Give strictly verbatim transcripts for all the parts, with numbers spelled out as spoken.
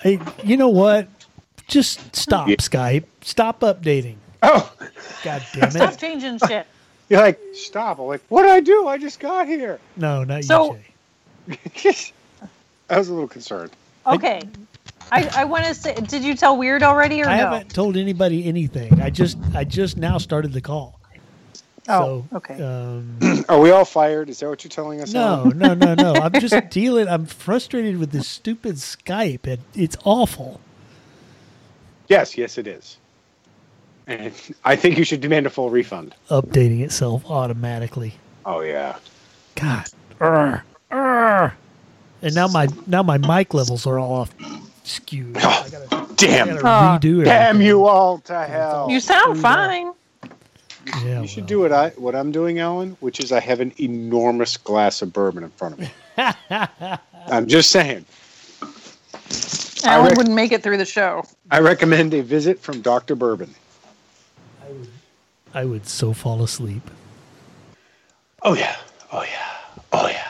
Hey, you know what? Just stop, Yeah. Skype. Stop updating. Oh, God damn Stop it. changing shit. you're like, stop. I'm like, what did I do? I just got here. No, not So- you, Jay. I was a little concerned. Okay. I, I want to say, did you tell Weird already or I no? haven't told anybody anything. I just I just now started the call. Oh, so, okay. Um, Are we all fired? Is that what you're telling us? no, Alan? no, no, no. I'm just dealing. I'm frustrated with this stupid Skype. It, it's awful. Yes, yes, it is. And I think you should demand a full refund. Updating itself automatically. Oh yeah. God. Urgh, urgh. And now my now my mic levels are all off skewed. I gotta, Damn. I gotta redo it. Damn you all to hell. You sound fine. Yeah, You should well. do what I what I'm doing, Ellen, which is I have an enormous glass of bourbon in front of me. I'm just saying. Alan rec- wouldn't make it through the show. I recommend a visit from Doctor Bourbon. I would, I would so fall asleep. Oh yeah. Oh yeah. Oh yeah.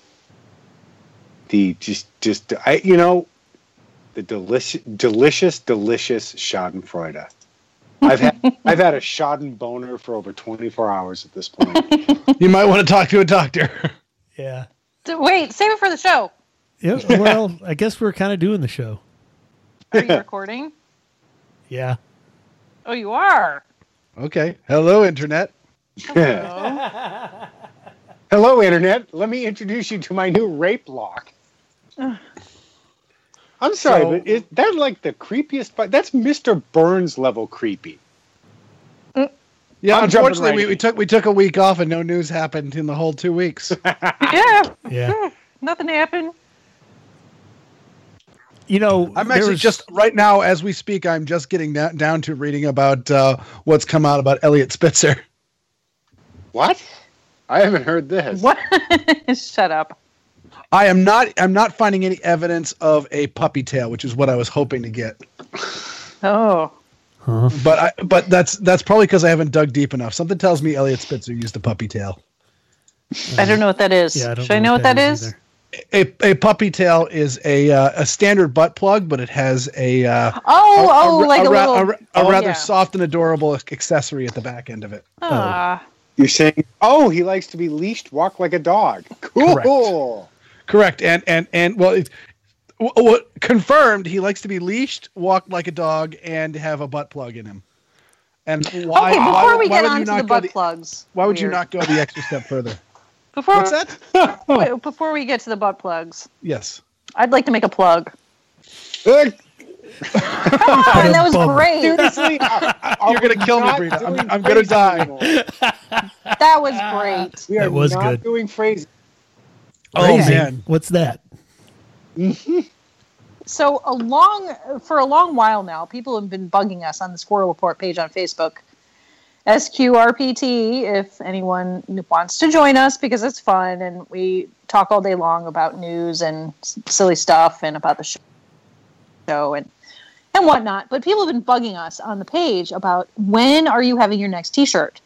The just just I you know the delicious delicious delicious Schadenfreude. I've had I've had a Schadenboner for over twenty-four hours at this point. You might want to talk to a doctor. Yeah. D- Wait, save it for the show. Yeah. Well, I guess we're kind of doing the show. Are you recording? Yeah. Oh, you are. Okay. Hello, Internet. Hello. Hello, Internet. Let me introduce you to my new rape lock. I'm sorry, So- but is that like the creepiest part? That's Mister Burns level creepy. Yeah, I'm jumping unfortunately, right we, in. we took we took a week off and no news happened in the whole two weeks. Yeah. Yeah. Nothing happened. You know, I'm there actually was- just right now as we speak. I'm just getting da- down to reading about uh, what's come out about Elliot Spitzer. What? I haven't heard this. What? Shut up. I am not. I'm not finding any evidence of a puppy tail, which is what I was hoping to get. Oh. Huh? But I, but that's that's probably because I haven't dug deep enough. Something tells me Elliot Spitzer used a puppy tail. I don't know what that is. Yeah, I don't Should I know what that is? either. A, a puppy tail is a uh, a standard butt plug, but it has a uh, Oh, a, oh, a, like a, a, ra- little. a, ra- a oh, rather yeah. soft and adorable accessory at the back end of it. Ah. You're saying, oh, he likes to be leashed, walk like a dog. Cool. Correct, and and and well, it, w- w- confirmed. He likes to be leashed, walk like a dog, and have a butt plug in him. And why? Okay, before why, we why get would on you to not the go butt the, plugs. Why would you Weird. not go the extra step further? Before, What's that? wait, before we get to the butt plugs, Yes. I'd like to make a plug. Uh, Come on, that was Bum. great. Seriously, are- are You're gonna we kill me, not Brita. I'm- doing I'm gonna phrases die. anymore? That was great. We are That was not good. doing phrases. Oh Crazy. man. What's that? So a long, for a long while now, people have been bugging us on the Squirrel Report page on Facebook. S Q R P T, if anyone wants to join us, because it's fun and we talk all day long about news and s- silly stuff and about the show and and whatnot. But people have been bugging us on the page about when are you having your next T-shirt?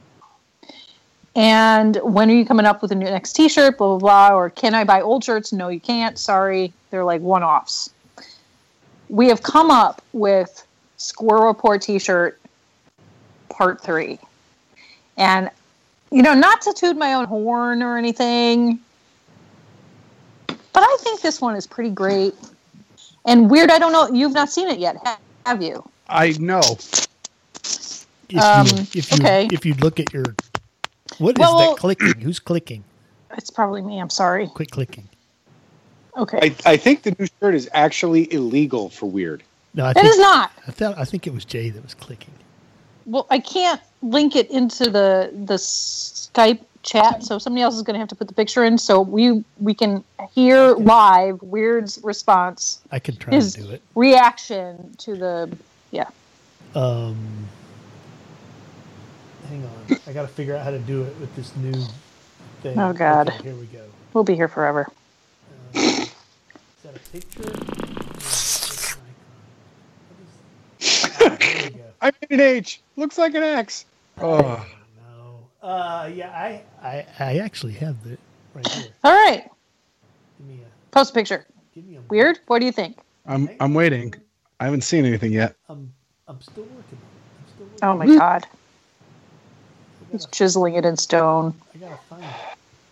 And when are you coming up with a new next T-shirt, blah, blah, blah, or can I buy old shirts? No, you can't. Sorry. They're like one-offs. We have come up with Squirrel Report T-shirt part three. And, you know, not to toot my own horn or anything, but I think this one is pretty great. And Weird, I don't know, you've not seen it yet, ha- have you? I know. If Um, you, if you, okay. if you look at your, what is Well, well- that clicking? Who's clicking? It's probably me, I'm sorry. Quit clicking. Okay. I, I think the new shirt is actually illegal for Weird. No, I It think, is not. I thought I think it was Jay that was clicking. Well, I can't link it into the the Skype chat, so somebody else is going to have to put the picture in, so we we can hear live Weird's response, I can try his to do it. reaction to the yeah. Um, hang on, I got to figure out how to do it with this new thing. Oh, God. Okay, here we go. We'll be here forever. Uh, is that a picture? Ah, there we go. I made an H. Looks like an X. Oh. No. Uh, yeah, I, I, I actually have it right here. All right, Give me a, post a picture. give me a. Weird. What do you think? I'm I'm waiting. I haven't seen anything yet. I'm I'm still working. I'm still working. Oh my god. He's chiseling it in stone. I gotta find it.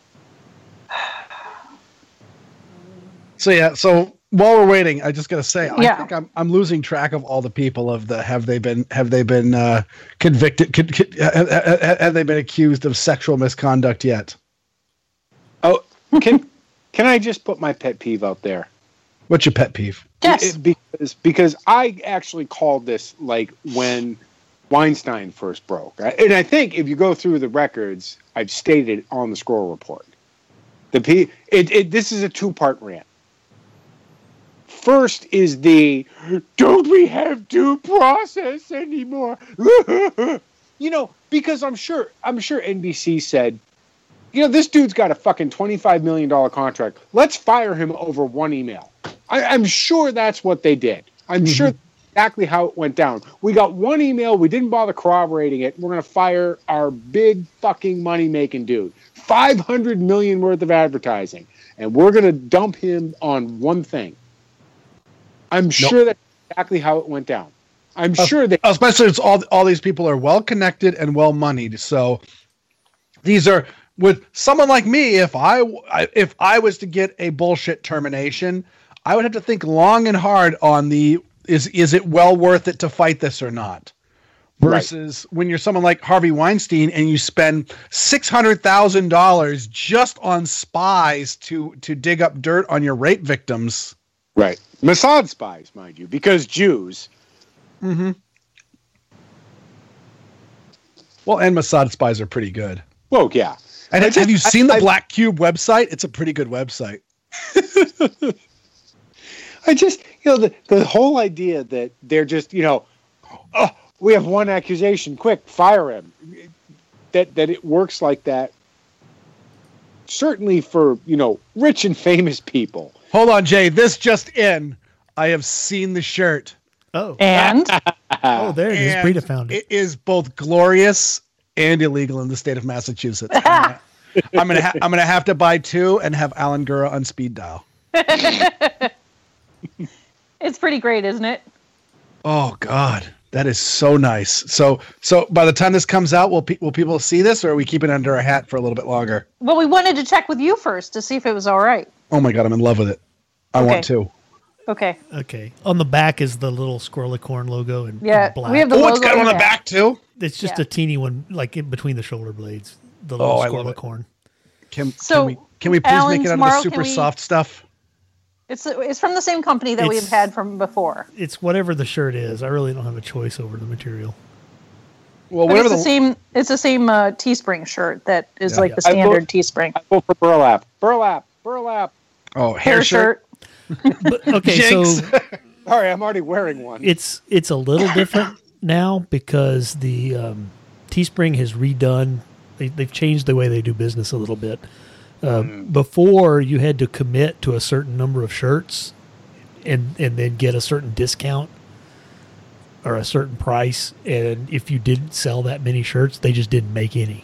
So yeah, so while we're waiting, I just gotta say, I Yeah. think I'm I'm losing track of all the people of the have they been have they been uh, convicted? Con, con, have, have they been accused of sexual misconduct yet? Oh, can can I just put my pet peeve out there? What's your pet peeve? Yes. It- because because I actually called this like when Weinstein first broke, I- and I think if you go through the records, I've stated on the Squirrel Report. The P, it, it this is a two part rant. First is the don't we have due process anymore? You know, because I'm sure I'm sure N B C said, you know, this dude's got a fucking twenty-five million dollars contract. Let's fire him over one email. I, I'm sure that's what they did. I'm Mm-hmm. sure that's exactly how it went down. We got one email. We didn't bother corroborating it. We're going to fire our big fucking money-making dude. five hundred million dollars worth of advertising. And we're going to dump him on one thing. I'm sure that's exactly how it went down. I'm Uh, sure that Especially it's all all these people are well connected and well moneyed. So these are with someone like me. If I if I was to get a bullshit termination, I would have to think long and hard on the is is it well worth it to fight this or not. Versus when you're someone like Harvey Weinstein and you spend six hundred thousand dollars just on spies to to dig up dirt on your rape victims. right. Mossad spies, mind you, because Jews. Mm-hmm. Well, and Mossad spies are pretty good. Well, yeah. And I have just- you seen I- the I- Black Cube website? It's a pretty good website. I just, you know, the, the whole idea that they're just, you know, oh, we have one accusation, quick, fire him. That that it works like that. Certainly for, you know, rich and famous people. Hold on, Jay. This just in. I have seen the shirt. Oh, And oh, there it is. And Brita found it. It is both glorious and illegal in the state of Massachusetts. I'm gonna, I'm gonna, ha- I'm gonna have to buy two and have Alan Gura on speed dial. it's pretty great, isn't it? Oh God, that is so nice. So, so by the time this comes out, will pe- will people see this, or are we keeping it under our hat for a little bit longer? Well, we wanted to check with you first to see if it was all right. Oh my God, I'm in love with it. I Okay. want to. Okay. Okay. On the back is the little Squirrelicorn logo in, Yeah, in black. we have the Oh, it's logo got it on on the the back too. It's just Yeah. a teeny one, like in between the shoulder blades. The Oh, little I love it. Squirrelicorn. Can, So, can we can we please Alan, make it out of tomorrow, the super can we- soft stuff? It's it's from the same company that we've It's- had from before. It's whatever the shirt is. I really don't have a choice over the material. Well, But whatever it's the, the, same. It's the same uh, Teespring shirt that is Yeah. like the I will- standard Teespring I go for burlap. Burlap. Burlap. oh hair, hair shirt. shirt. But, okay, Jinx. so Sorry, I'm already wearing one. it's it's a little different now because the um, Teespring has redone. They, they've changed the way they do business a little bit. Uh, Before, you had to commit to a certain number of shirts, and and then get a certain discount or a certain price. And if you didn't sell that many shirts, they just didn't make any.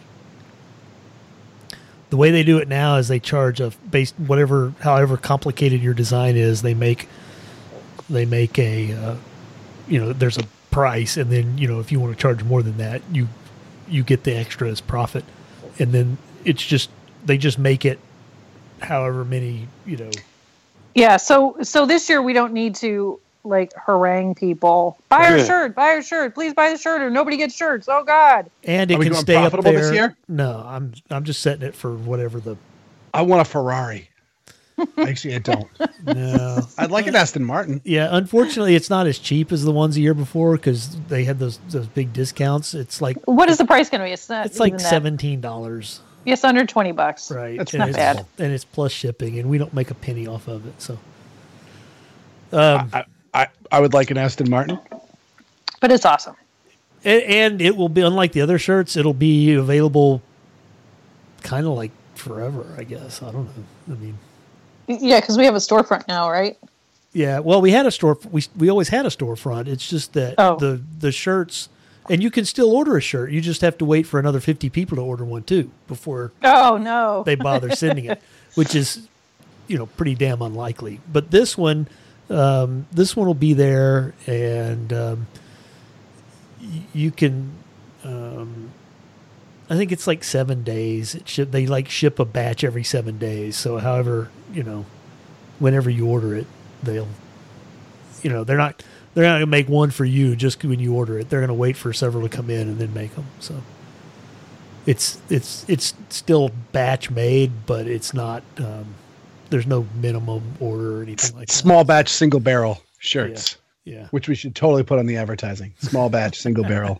The way they do it now is they charge a based whatever, however complicated your design is. They make they make a uh, you know, there's a price, and then, you know, if you want to charge more than that, you you get the extra as profit, and then it's just they just make it however many, you know. Yeah. So so this year we don't need to like harangue people. Buy our Yeah. shirt. Buy our shirt. Please buy the shirt, or nobody gets shirts. Oh God. And it Are we can going stay up profitable there. this year? No, I'm I'm just setting it for whatever the. I want a Ferrari. Actually, I don't. No. I'd like an Aston Martin. Yeah, unfortunately, it's not as cheap as the ones the year before because they had those those big discounts. It's like What is the price going to be? It's not. it's like even that. seventeen dollars, Yes, under twenty bucks. right? That's and not it's, bad. and it's plus shipping, and we don't make a penny off of it. So, um, I, I, I would like an Aston Martin. But it's awesome. and, and it will be unlike the other shirts. It'll be available, kind of like forever, I guess. I don't know. I mean. Yeah, because we have a storefront now, right? Yeah, well, we had a store. We we always had a storefront. It's just that Oh. the the shirts, and you can still order a shirt. You just have to wait for another fifty people to order one too before Oh no. they bother sending it, which is, you know, pretty damn unlikely. But this one, Um, this one will be there, and um, y- you can. Um, I think it's like seven days. It ship, they like ship a batch every seven days. So, however, you know, whenever you order it, they'll, you know, they're not they're not gonna make one for you just when you order it. They're gonna wait for several to come in and then make them. So, it's it's it's still batch made, but it's not. Um, there's no minimum order or anything like that. Small batch, single barrel shirts. Yeah. Yeah. Which we should totally put on the advertising. Small batch, single barrel.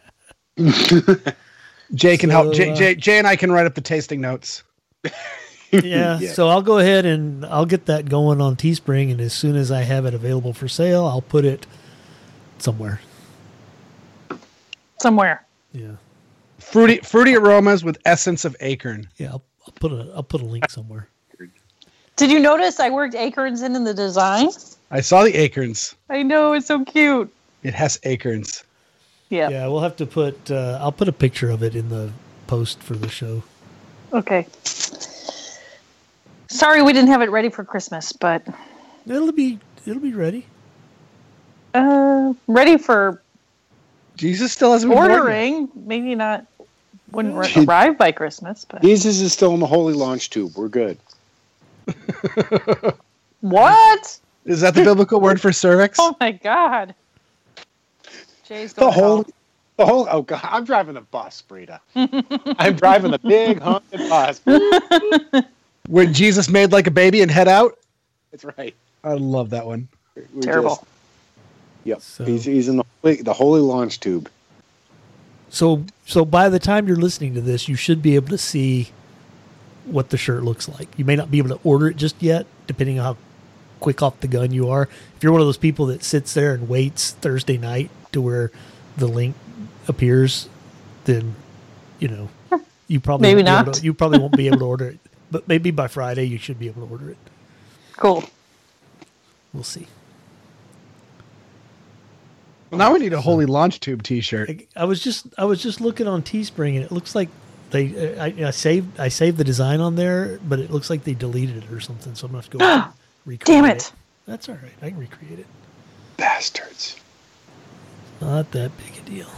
Jay can So, help. Jay, uh, Jay, Jay and I can write up the tasting notes. Yeah, Yeah. so I'll go ahead and I'll get that going on Teespring, and as soon as I have it available for sale, I'll put it somewhere. Somewhere. Yeah, Fruity, fruity aromas with essence of acorn. yeah, I'll, I'll put a I'll put a link somewhere. Did you notice I worked acorns in in the design? I saw the acorns. I know, it's so cute. It has acorns. Yeah. Yeah, we'll have to put. Uh, I'll put a picture of it in the post for the show. Okay. Sorry we didn't have it ready for Christmas, but It'll be it'll be ready. uh, ready for Jesus still hasn't been born yet. ordering. Maybe not. Wouldn't r- arrive by Christmas, but Jesus is still in the holy launch tube. We're good. what? Is that the biblical word for cervix? Oh my God! Jay's The going whole, home. the whole. Oh God, I'm driving the bus, Brita. I'm driving the big haunted bus. When Jesus made like a baby and head out? That's right. I love that one. We're Terrible. just- yep. So- He's he's in the holy, the holy launch tube. So so by the time you're listening to this, you should be able to see what the shirt looks like. You may not be able to order it just yet, depending on how quick off the gun you are. If you're one of those people that sits there and waits Thursday night to where the link appears, then you know you probably Maybe won't be able not. to- you probably won't be able to order it. But maybe by Friday you should be able to order it. Cool. We'll see. Well, now we need a holy launch tube T-shirt. I, I was just I was just looking on Teespring, and it looks like they I, I saved I saved the design on there, but it looks like they deleted it or something. So I'm gonna have to go and recreate Damn it. That's all right. I can recreate it. Bastards. Not that big a deal.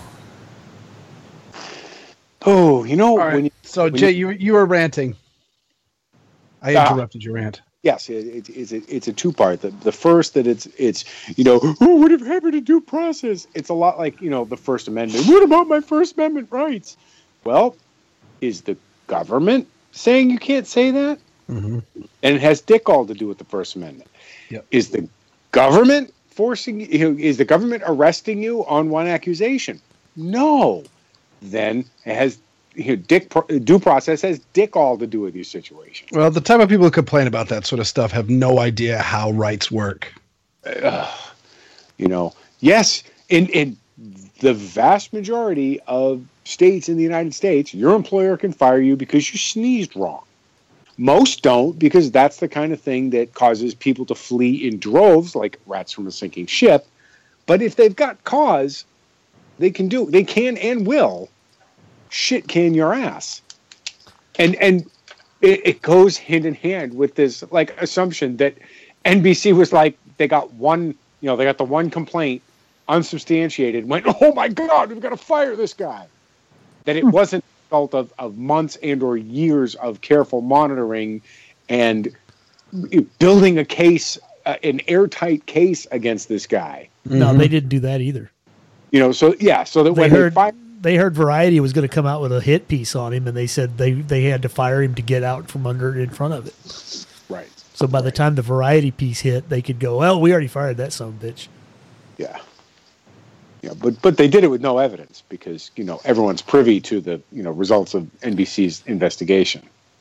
Oh, you know All right. when you, So when Jay, you- you you were ranting. I Ah. interrupted your rant. yes, it, it, it's a, it's a two part. The, the first that it's it's you know oh, what have happened to due process? It's a lot like you know the First Amendment. What about my First Amendment rights? Well, is the government saying you can't say that? Mm-hmm. And it has dick all to do with the First Amendment. Yep. Is the government forcing you? know, Is the government arresting you on one accusation? No. Then it has you know, dick pro- due process has dick all to do with your situation. Well, the type of people who complain about that sort of stuff have no idea how rights work. You know, yes, in in the vast majority of states in the United States, your employer can fire you because you sneezed wrong. Most don't, because that's the kind of thing that causes people to flee in droves, like rats from a sinking ship. But if they've got cause, they can do, they can and will shit can your ass. And and it, it goes hand in hand with this like assumption that N B C was like, they got one, you know, they got the one complaint unsubstantiated, went, oh my God, we've got to fire this guy. That it wasn't the result of, of months and or years of careful monitoring and building a case, uh, an airtight case against this guy. No, Mhm. they didn't do that either. You know, so yeah, so that They when heard they fired, they heard Variety was going to come out with a hit piece on him, and they said they they had to fire him to get out from under in front of it. right, So by the time the Variety piece hit, they could go, well, we already fired that son of a bitch. yeah. Yeah, but but they did it with no evidence because you know everyone's privy to the you know results of N B C's investigation.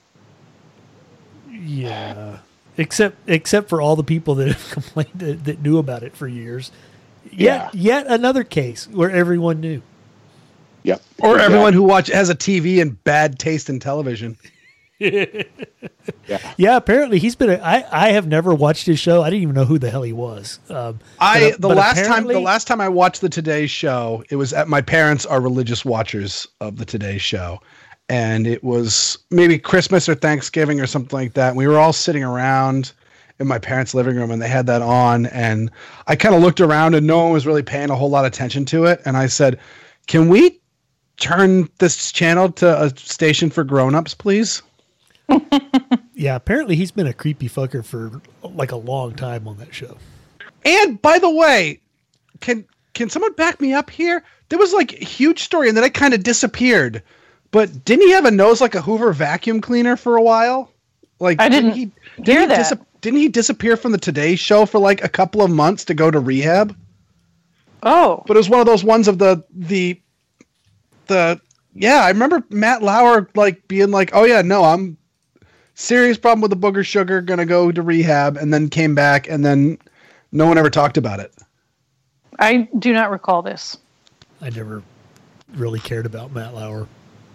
Yeah, except except for all the people that have complained that, that knew about it for years. Yet yet another case where everyone knew. Yep. Or Exactly. everyone who watch has a T V and bad taste in television. Yeah. Yeah, apparently he's been. A, I I have never watched his show. I didn't even know who the hell he was. Um, I but- the but last time the apparently- last time I watched the Today Show, it was at my parents are religious watchers of the Today Show, and it was maybe Christmas or Thanksgiving or something like that. We were all sitting around, in my parents' living room, and they had that on, and I kind of looked around, and no one was really paying a whole lot of attention to it, and I said, "Can we turn this channel to a station for grown-ups, please?" Yeah, apparently he's been a creepy fucker for like a long time on that show. And by the way, can can someone back me up here? There was like a huge story, and then it kind of disappeared. But didn't he have a nose like a Hoover vacuum cleaner for a while? Like I didn't, he, didn't hear he that. Dis- didn't he disappear from the Today Show for like a couple of months to go to rehab? Oh, But it was one of those ones of the the the yeah. I remember Matt Lauer like being like, "Oh yeah, no, I'm serious problem with the booger sugar, gonna go to rehab," and then came back, and then no one ever talked about it. I do not recall this. I never really cared about Matt Lauer.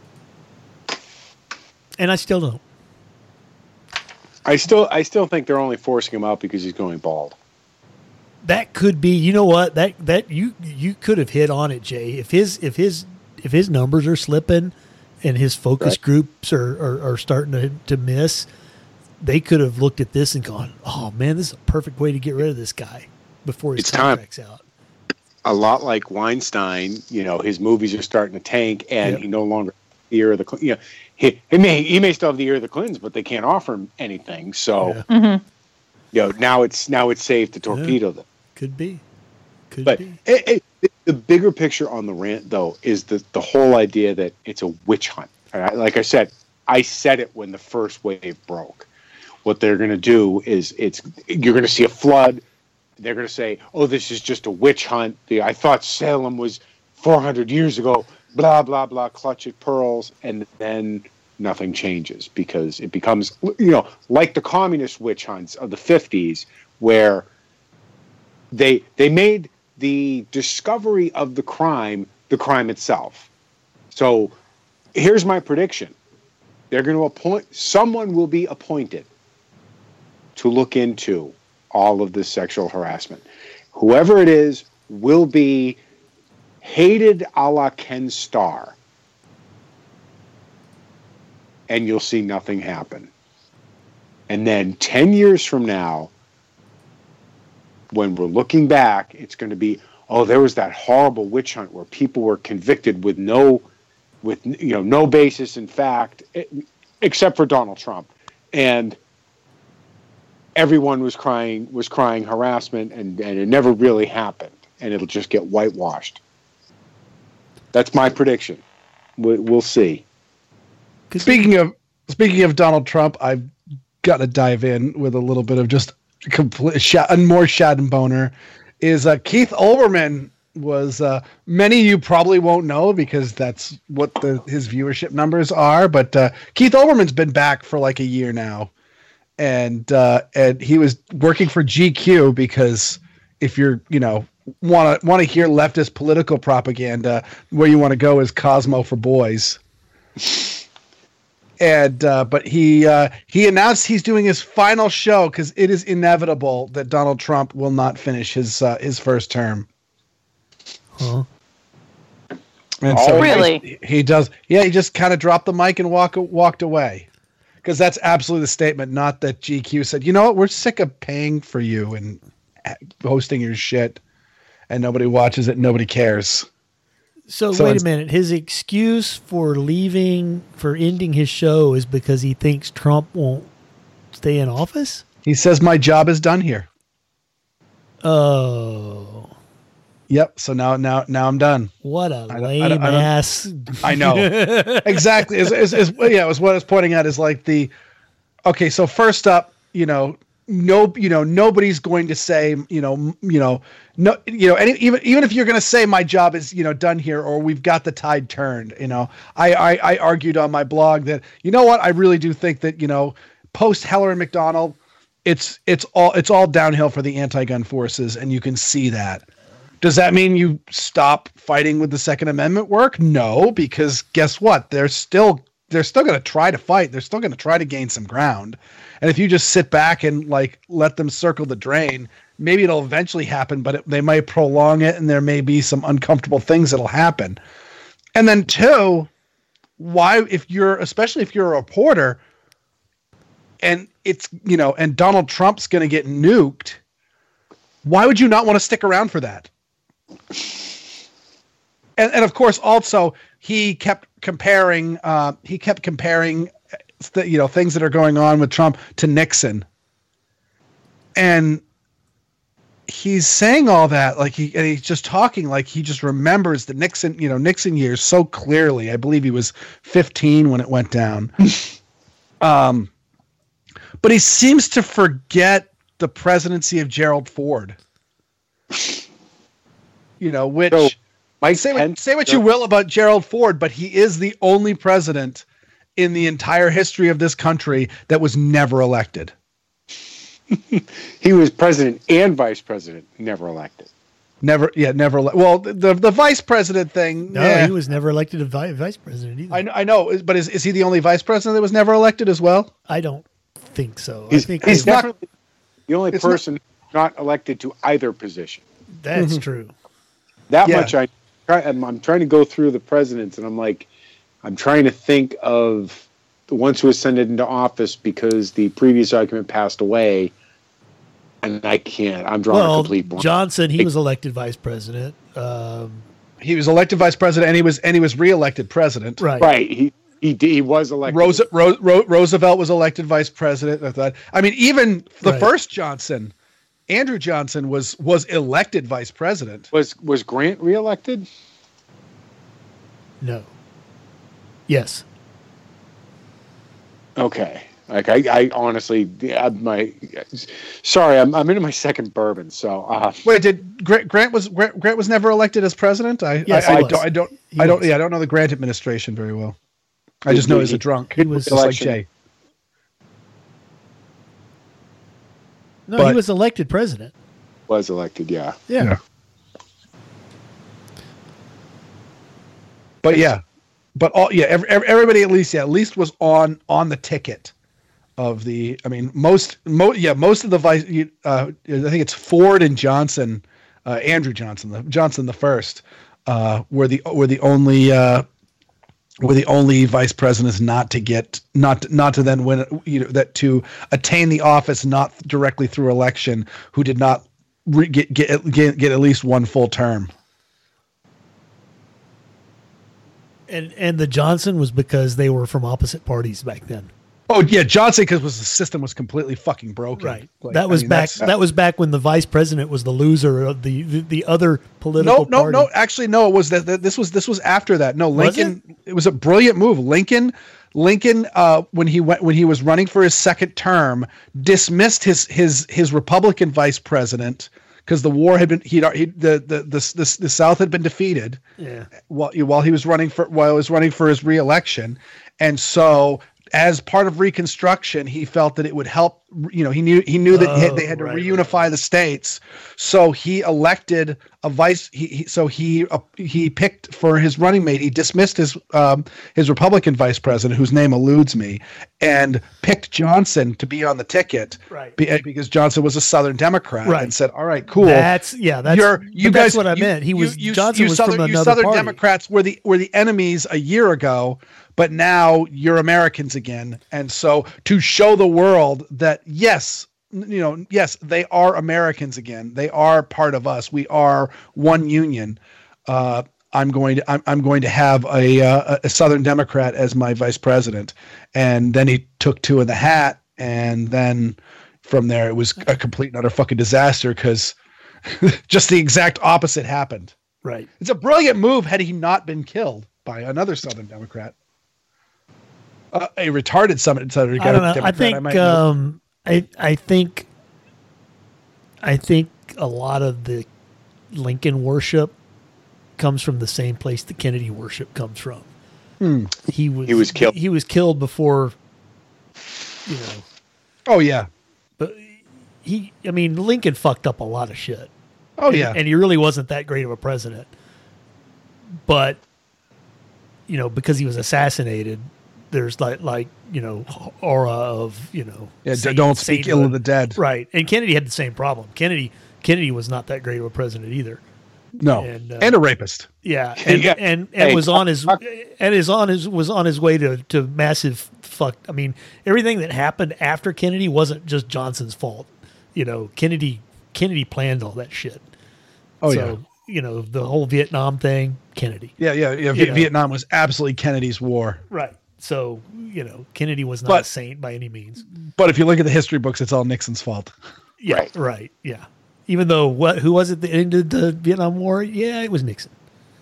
And I still don't. I still, I still think they're only forcing him out because he's going bald. That could be, you know what? That that you you could have hit on it, Jay. If his if his if his numbers are slipping and his focus Right. groups are, are, are starting to, to miss, they could have looked at this and gone, "Oh man, this is a perfect way to get rid of this guy before his It's time. contract's out." A lot like Weinstein, you know, his movies are starting to tank, and Yep. he no longer the ear of the Cl- you know he, he may he may still have the ear of the Clintons, but they can't offer him anything. So Yeah. Mm-hmm. you know now it's now it's safe to torpedo them. Could be. Could But be. it, it, the bigger picture on the rant, though, is the the whole idea that it's a witch hunt. And I, like I said, I said it when the first wave broke. What they're going to do is it's you're going to see a flood. They're going to say, "Oh, this is just a witch hunt." The, I thought Salem was four hundred years ago. Blah blah blah. Clutch at pearls, and then nothing changes because it becomes, you know, like the communist witch hunts of the fifties, where they they made the discovery of the crime the crime itself. So here's my prediction. They're going to appoint, someone will be appointed to look into all of this sexual harassment. Whoever it is will be hated a la Ken Starr. And you'll see nothing happen. And then ten years from now, when we're looking back, it's going to be, oh, there was that horrible witch hunt where people were convicted with no, with you know, no basis in fact, except for Donald Trump, and everyone was crying was crying harassment, and, and it never really happened, and it'll just get whitewashed. That's my prediction. We, we'll see. Speaking of speaking of Donald Trump, I've got to dive in with a little bit of just complete sh- and more Schadenboner. Is uh, Keith Olbermann was uh, many of you probably won't know because that's what the his viewership numbers are. But uh, Keith Olbermann's been back for like a year now, and uh, and he was working for G Q because if you're you know want to want to hear leftist political propaganda, where you want to go is Cosmo for Boys. And uh, but he uh, he announced he's doing his final show because it is inevitable that Donald Trump will not finish his uh, his first term. Huh? And Oh, so really? he, he does. Yeah, he just kind of dropped the mic and walk walked away because that's absolutely the statement. Not that G Q said, you know what, we're sick of paying for you and hosting your shit, and nobody watches it, nobody cares. So, So wait it's- a minute. His excuse for leaving, for ending his show, is because he thinks Trump won't stay in office? He says my job is done here. Oh, Yep. So now now now I'm done. what a I don't- I lame don't- I don't- ass. I know. Exactly. Is is is yeah, it was what I was pointing at is like the okay, so first up, you know, no you know, nobody's going to say, you know, m- you know, no you know, any, even even if you're going to say my job is, you know, done here or we've got the tide turned, you know. I, I I argued on my blog that, you know what, I really do think that, you know, post Heller and McDonald, it's it's all it's all downhill for the anti-gun forces, and you can see that. Does that mean you stop fighting with the Second Amendment work? No, because guess what? They're still they're still going to try to fight. They're still going to try to gain some ground. And if you just sit back and like let them circle the drain, maybe it'll eventually happen, but it, they might prolong it, and there may be some uncomfortable things that'll happen. And then two, why, if you're especially if you're a reporter, and it's, you know, and Donald Trump's going to get nuked, why would you not want to stick around for that? And, and of course, also he kept comparing, uh, he kept comparing, the, you know, things that are going on with Trump to Nixon, and he's saying all that like he, and he's just talking like he just remembers the Nixon, you know, Nixon years so clearly. I believe he was fifteen when it went down. um, but he seems to forget the presidency of Gerald Ford. You know, which. So- Mike say what, Pence, say what you will about Gerald Ford, but he is the only president in the entire history of this country that was never elected. He was president and vice president, never elected. Never, yeah, never. Ele- well, the the vice president thing. No, yeah. he was never elected a vi- vice president either. I know, I know, but is is he the only vice president that was never elected as well? I don't think so. He's, I think he's they- definitely the only it's person not, not elected to either position. that's Mhm. true. That Yeah. much I try. I'm, I'm trying to go through the presidents, and I'm like, I'm trying to think of the ones who ascended into office because the previous occupant passed away, and I can't. I'm drawing a Well, complete blank. Johnson, he was elected vice president. Um, He was elected vice president, and he was and he was reelected president. right. Right. He he did- he was elected. Rose, Ro, Ro, Roosevelt was elected vice president. I thought. I mean, even the Right. first Johnson, Andrew Johnson, was was elected vice president. Was was Grant reelected? No. Yes. Okay. Like I, I honestly, yeah, my sorry, I'm I'm into my second bourbon, so uh, Wait, did Grant, Grant was Grant, Grant was never elected as president? I Yes, I, he I was. don't I don't He I don't was. yeah I don't know the Grant administration very well. I He- just know he- he's a drunk. he was- just like Election. Jay. No, But- he was elected president. was elected. Yeah. Yeah. Yeah. But yeah, but all yeah every, everybody at least yeah at least was on on the ticket of the. I mean most mo, yeah most of the vice. Uh, I think it's Ford and Johnson, uh, Andrew Johnson, the Johnson the first, uh, were the were the only. Uh, were the only vice presidents not to get not not to then win, you know, that to attain the office not directly through election, who did not re- get, get get get at least one full term. And and the Johnson was because they were from opposite parties back then. Oh yeah, Johnson, because was the system was completely fucking broken. Right. Like, that was I mean, back that's- that was back when the vice president was the loser of the the, the other No, political no, party. no. Actually, no. It was that, that this was this was after that. No, Was Lincoln. It? was a brilliant move. Lincoln, Lincoln, uh, when he went when he was running for his second term, dismissed his his his Republican vice president because the war had been he he the the the the, the South had been defeated. Yeah. While while he was running for while he was running for his reelection, and so. As part of Reconstruction, he felt that it would help. You know, he knew he knew that Oh, he had, they had to right, reunify right. the states. So he elected a vice. He, he so he uh, he picked for his running mate. He dismissed his um, his Republican vice president, whose name eludes me, and picked Johnson to be on the ticket. Right. Be, because Johnson was a Southern Democrat, Right. and said, "All right, cool." That's yeah. That's You're, you but guys, that's what I you- meant. He you- was you, Johnson you was Southern, from you another Southern party. Democrats were the were the enemies a year ago, but now you're Americans again. And so to show the world that yes, n- you know, yes, they are Americans again. They are part of us. We are one union. Uh, I'm going to I'm, I'm going to have a uh, a Southern Democrat as my vice president, and then he took two in the hat, and then from there it was a complete and utter fucking disaster because just the exact opposite happened. Right. It's a brilliant move had he not been killed by another Southern Democrat, uh, a retarded Southern Southern I don't know. Democrat. I think might note. um, I I think I think a lot of the Lincoln worship comes from the same place the Kennedy worship comes from. Hmm. He was He was killed. He was killed before, you know. Oh yeah, But he, I mean, Lincoln fucked up a lot of shit. oh And- yeah. and he really wasn't that great of a president. But you know, because he was assassinated, there's like like you know aura of you know yeah, d- saint- don't speak ill of sainthood. the dead. Right. And Kennedy had the same problem. Kennedy Kennedy was not that great of a president either. No, and, uh, and a rapist. Yeah, and Yeah. and, and Hey, was on his fuck. and is on his was on his way to to massive fuck. I mean, everything that happened after Kennedy wasn't just Johnson's fault. You know, Kennedy Kennedy planned all that shit. Oh so, yeah, you know, the whole Vietnam thing, Kennedy. yeah, yeah, yeah. You know. Vietnam was absolutely Kennedy's war. Right. So, you know, Kennedy was not But- a saint by any means. But if you look at the history books, it's all Nixon's fault. Yeah, Right. right. Yeah. Even though what who was it that ended the Vietnam War? Yeah, it was Nixon.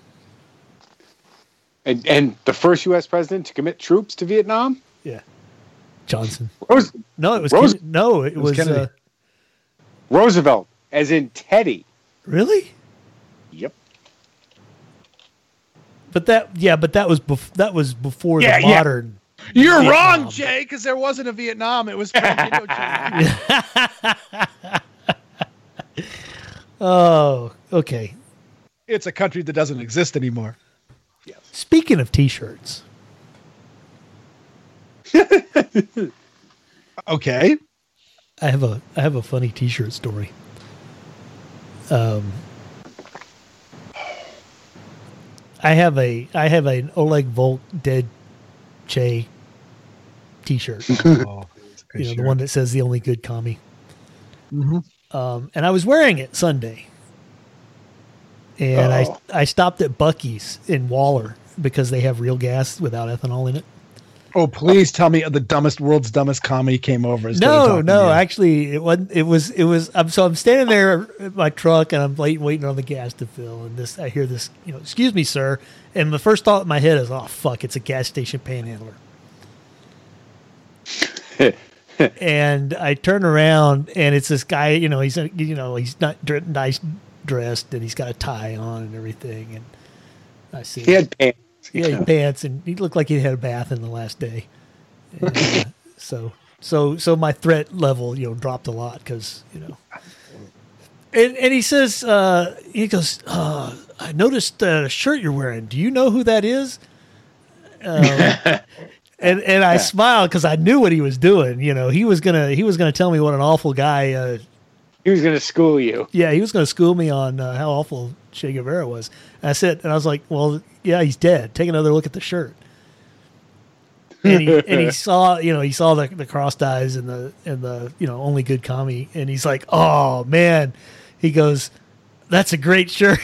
And and the first U S president to commit troops to Vietnam? Yeah. Johnson. Rose, No, it was Rose- Ken- no, it, was was, Kennedy. uh, Roosevelt, as in Teddy. really? Yep. But that yeah, but that was bef- that was before Yeah, the yeah. modern. You're Vietnam. wrong, Jay, because there wasn't a Vietnam. It was Indochina. Oh, okay. It's a country that doesn't exist anymore. Speaking of t-shirts, Okay. I have a I have a funny t-shirt story. Um I have a I have an Oleg Volk Dead Che t-shirt. Oh, you know, the one that says the only good commie. Mhm. Um, and I was wearing it Sunday. And Oh. I I stopped at Buc-ee's in Waller because they have real gas without ethanol in it. Oh, please tell me the dumbest, world's dumbest comedy came over. instead of No, talking no, to you. actually it wasn't it was it was I'm so I'm standing there at my truck and I'm waiting waiting on the gas to fill and this I hear this, you know, excuse me, sir. And the first thought in my head is, oh fuck, it's a gas station panhandler. And I turn around and it's this guy, you know, he's you know, he's not dr- nice dressed and he's got a tie on and everything and I see He had pants. yeah, he had pants, and he looked like he had a bath in the last day. And, uh, so, so, so my threat level, you know, dropped a lot because you know. And and he says, uh, he goes, uh, I noticed a shirt you're wearing. Do you know who that is? Um, and and I smiled because I knew what he was doing. You know, he was gonna he was gonna tell me what an awful guy. Uh, He was going to school you. yeah, he was going to school me on uh, how awful Che Guevara was. And I said, and I was like, well, yeah, he's dead. Take another look at the shirt. And he and he saw, you know, he saw the, the crossed eyes and the and the you know only good commie, and he's like, oh man, he goes, that's a great shirt.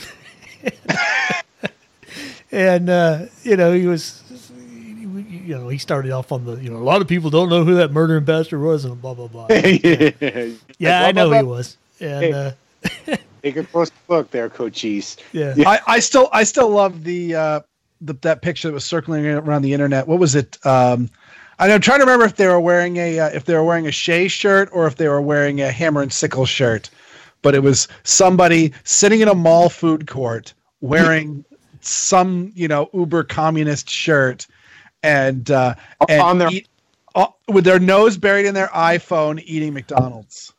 And uh, you know, he was, you know, he started off on the, you know, a lot of people don't know who that murdering bastard was, and blah blah blah. Yeah, I know he was, and uh, Take a close look there, Cochise. yeah. I, I still, I still love the, uh, the that picture that was circling around the internet. What was it? Um, I'm trying to remember if they were wearing a, uh, if they were wearing a Shea shirt or if they were wearing a Hammer and Sickle shirt. But it was somebody sitting in a mall food court wearing some, you know, uber communist shirt, and uh, and On their- eat, uh, with their nose buried in their iPhone, eating McDonald's.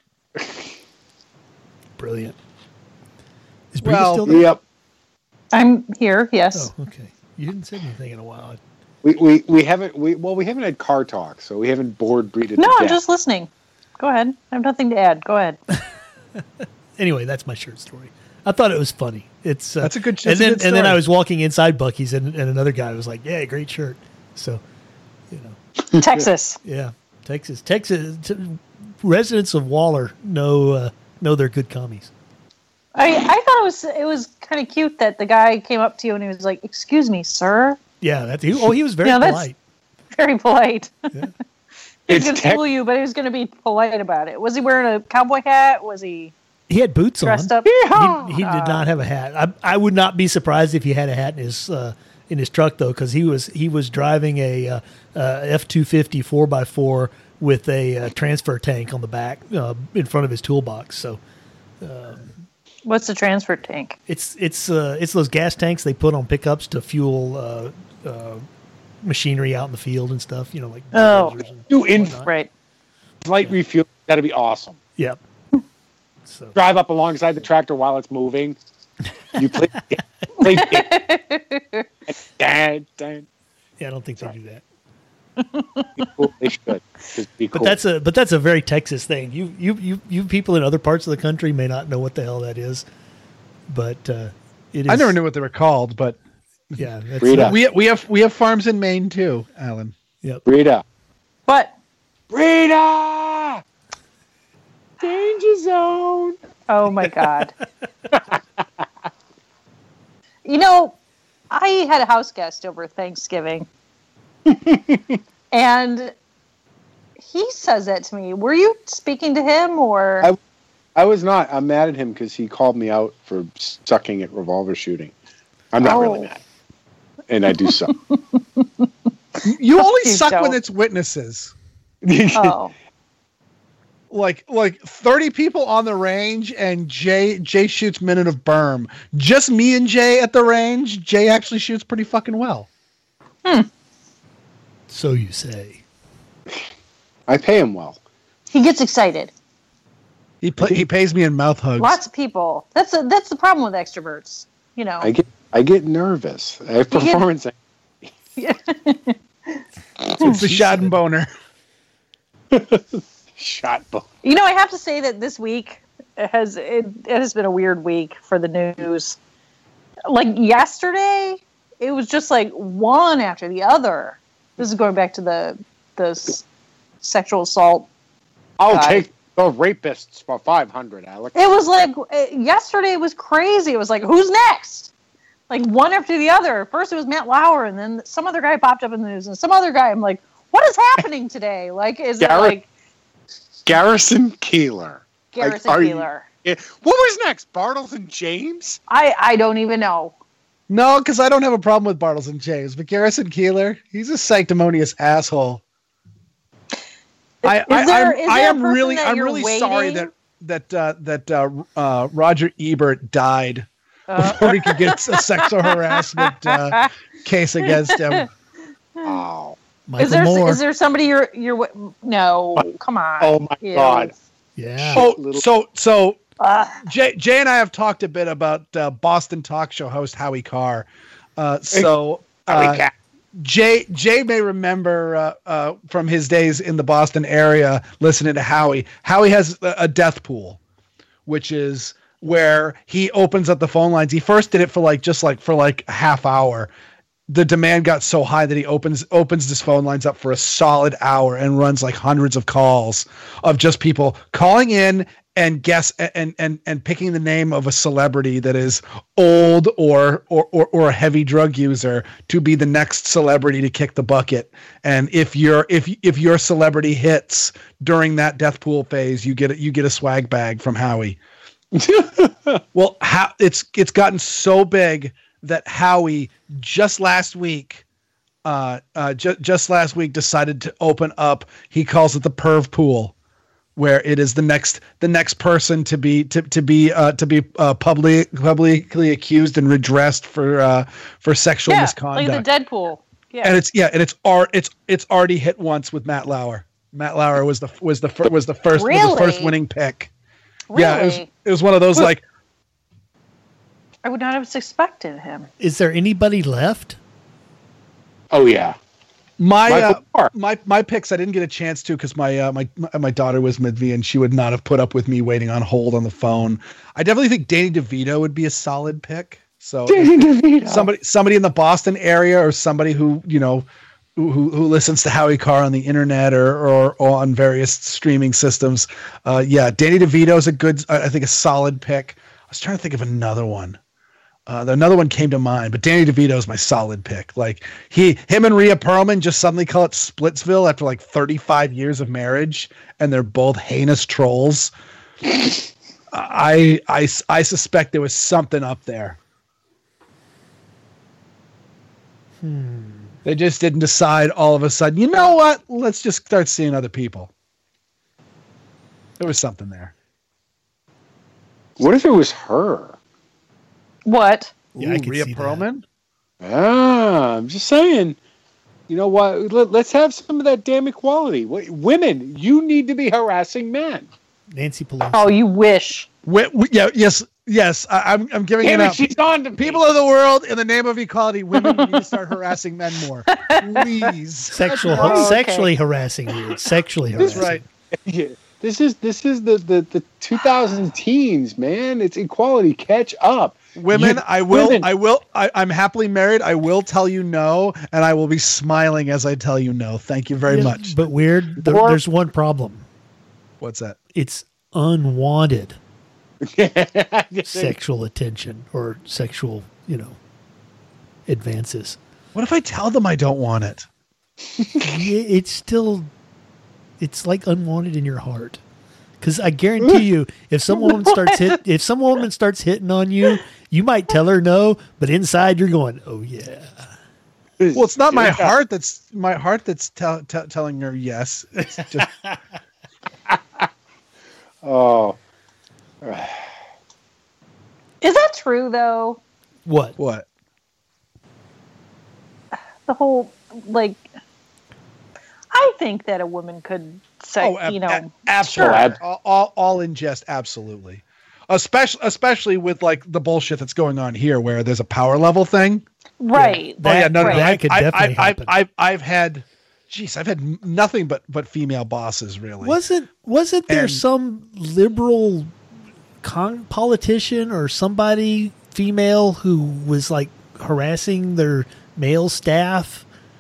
Brilliant. Is Brita Well, still there? Yep. I'm here. Yes. Oh, okay. You didn't say anything in a while. We, we, we haven't we well we haven't had car talk, so we haven't bored Brita. No, to I'm death. just listening. Go ahead. I have nothing to add. Go ahead. Anyway, that's my shirt story. I thought it was funny. It's uh, That's a good- And that's a then good and then story. I was walking inside Buc-ee's and, and another guy was like, "Yeah, great shirt." So, you know, Texas. yeah, Texas, Texas, t- residents of Waller know uh, know they're good commies. I, I thought it was it was kind of cute that the guy came up to you and he was like, "Excuse me, sir." Yeah, that's he, oh, he was very Yeah, that's- polite. Very polite. Yeah. He was It's going to tech- school you, but he was going to be polite about it. Was he wearing a cowboy hat? Was he He had boots dressed on. up? He, he did not have a hat. I, I would not be surprised if he had a hat in his uh, in his truck though, because he was he was driving a uh, uh, F two fifty four by four with a uh, transfer tank on the back uh, in front of his toolbox. So What's the transfer tank? it's it's uh, it's those gas tanks they put on pickups to fuel uh, uh, machinery out in the field and stuff. You know, like Oh. bulldozers and Do in whatnot. Right. flight refuel. That'd be awesome. Yep. So Drive up alongside the tractor while it's moving. You play, play dad, dad. yeah, I don't think they do that. Cool. They should. Just be But cool. that's a but that's a very Texas thing. You you you you people in other parts of the country may not know what the hell that is, but uh, It is, I never knew what they were called, but Yeah, that's Rita. uh, we we have we have farms in Maine too, Alan. Yep. Rita. But Rita! Danger zone. oh my god. You know, I had a house guest over Thanksgiving. And he says that to me. Were you speaking to him or I- I was not. I'm mad at him because he called me out for sucking at revolver shooting. I'm not Oh. really mad. And I do suck. You only You suck when don't. it's witnesses. oh. Like like thirty people on the range, and Jay Jay shoots minute of berm. Just me and Jay at the range. Jay actually shoots pretty fucking well. So you say. I pay him well. He gets excited. He pla he pays me in mouth hugs. Lots of people. That's a, that's the problem with extroverts. You know. I get I get nervous. I have You get- performance. It's the Schadenboner. Shot bone. You know, I have to say that this week has it, it has been a weird week for the news. Like yesterday, it was just like one after the other. This is going back to the the s- sexual assault. I'll God. take the rapists for five hundred, Alex. It was like uh, yesterday was crazy. It was like, who's next? Like one after the other. First it was Matt Lauer, and then some other guy popped up in the news, and some other guy. I'm like, what is happening today? Like, is it Garrett like Garrison Keeler. Garrison are you- Keeler? Yeah. What was next? Bartles and James? I I don't even know. No, because I don't have a problem with Bartles and James, but Garrison Keeler, he's a sanctimonious asshole. I, Is I, there- I'm- is I there a am person really, that I'm you're really sorry waiting? that that uh, that uh, uh, Roger Ebert died Uh, before he could get a sexual harassment uh, case against him. Oh. Michael is there Moore. is there somebody you're you're wa- no? Come on. Oh my Ew. God. yeah. Oh, Little- so so Ugh. Jay, Jay and I have talked a bit about uh, Boston talk show host Howie Carr. Uh, so Howie uh, Cat. Jay Jay may remember uh, uh, from his days in the Boston area listening to Howie. Howie has a, a death pool, which is where he opens up the phone lines. He first did it for like just like for like a half hour. The demand got so high that he opens opens his phone lines up for a solid hour and runs like hundreds of calls of just people calling in and guess and and and picking the name of a celebrity that is old or or or, or a heavy drug user to be the next celebrity to kick the bucket. And if your if if your celebrity hits during that death pool phase, you get a, you get a swag bag from Howie. Well, how it's it's gotten so big that Howie just last week, uh, uh, ju- just last week decided to open up. He calls it the perv pool, where it is the next the next person to be to to be uh, to be uh, publicly publicly accused and redressed for uh, for sexual Yeah, misconduct. like the Deadpool. Yeah. And it's yeah, and it's art it's it's already hit once with Matt Lauer. Matt Lauer was the was the fir- was the first was the first Really? winning pick. really, Yeah, it was it was one of those like. I would not have suspected him. Is there anybody left? Oh yeah. My uh, Michael Moore. my my picks I didn't get a chance to because my uh, my my daughter was with me and she would not have put up with me waiting on hold on the phone. I definitely think Danny DeVito would be a solid pick. So Danny DeVito. somebody somebody in the Boston area or somebody who you know who who, who listens to Howie Carr on the internet or or, or on various streaming systems. Uh, yeah, Danny DeVito is a good I I think a solid pick. I was trying to think of another one. Uh, another one came to mind, but Danny DeVito is my solid pick. Like he, him, and Rhea Perlman just suddenly call it Splitsville after like thirty-five years of marriage, and they're both heinous trolls. I, I, I suspect there was something up there. Hmm. They just didn't decide all of a sudden. You know what? Let's just start seeing other people. There was something there. What if it was her? What? Yeah, I Ooh, could Rhea see that. Perlman. Ah, I'm just saying. You know what? Let, let's have some of that damn equality. W- women, you need to be harassing men. Nancy Pelosi. Oh, you wish. We, we, yeah, yes, yes. I, I'm, I'm giving Damn it it, up. she's on to me. People of the world, in the name of equality, women need to start harassing men more. Please. Sexual, Oh, okay. sexually harassing you. Sexually That's harassing. right. Yeah. This is this is the, the, the two thousand teens, man. It's equality. Catch up. Women, You- I will, women. I will, I, I'm happily married. I will tell you no, and I will be smiling as I tell you no. Thank you very Yeah, much. But weird. There, Or- there's one problem. What's that? It's unwanted Yeah. sexual attention or sexual, you know, advances. What if I tell them I don't want it? Yeah, it's still, it's like unwanted in your heart. Because I guarantee you, if some woman starts hit, if some woman starts hitting on you, you might tell her no, but inside you're going, oh yeah. Well, it's not my Yeah. heart that's my heart that's tell tell telling her yes. It's just Oh. Is that true though? What? what? The whole like, I think that a woman could say, Oh, ab- you know, a- absolutely. Sure. All, all, all in jest, absolutely. Especially, especially with like the bullshit that's going on here, where there's a power level thing. right? That- oh yeah, no, no, right. that I, could I, definitely I, I've, happen. I've, I've had, geez, I've had nothing but but female bosses, really. Wasn't wasn't there And- some liberal con- politician or somebody female who was like harassing their male staff?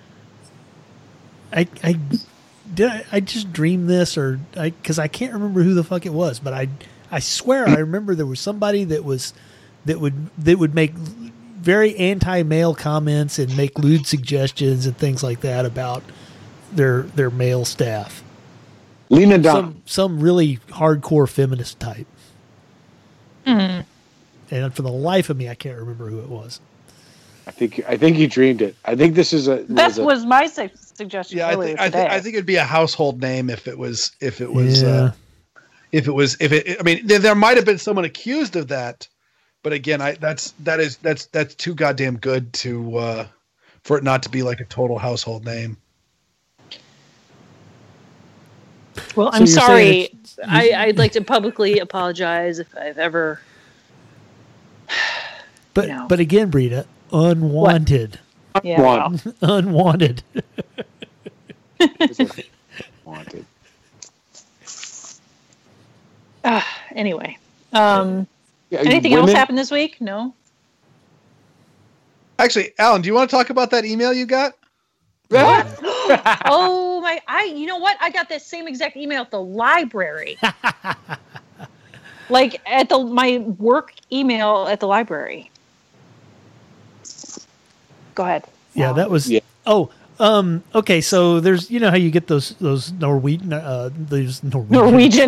I I did I, I just dream this or I because I can't remember who the fuck it was, but I I swear I remember there was somebody that was that would that would make very anti-male comments and make lewd suggestions and things like that about their their male staff. Lena Dunham. Some some really hardcore feminist type. And for the life of me, I can't remember who it was. I think I think you dreamed it. I think this is a That was a- was my su- suggestion Yeah, I earlier think I, today. think I think it'd be a household name if it was if it was Yeah. uh, if it was if it. I mean, there, there might have been someone accused of that, but again, I that's that is that's that's too goddamn good to uh, for it not to be like a total household name. well, So I'm you're saying sorry. it's- I, I'd like to publicly apologize if I've ever. But No. but again, Brita, unwanted, Yeah. One. well, unwanted. wanted. ah, anyway, um, Yeah, anything women- else happened this week? No. Actually, Alan, do you want to talk about that email you got? Oh my! I you know what? I got that same exact email at the library. Like at the my work email at the library. Go ahead. Yeah, that was. Yeah. Oh, um. Okay, so there's you know how you get those those Norwegian uh those Norwegian. Norwegian.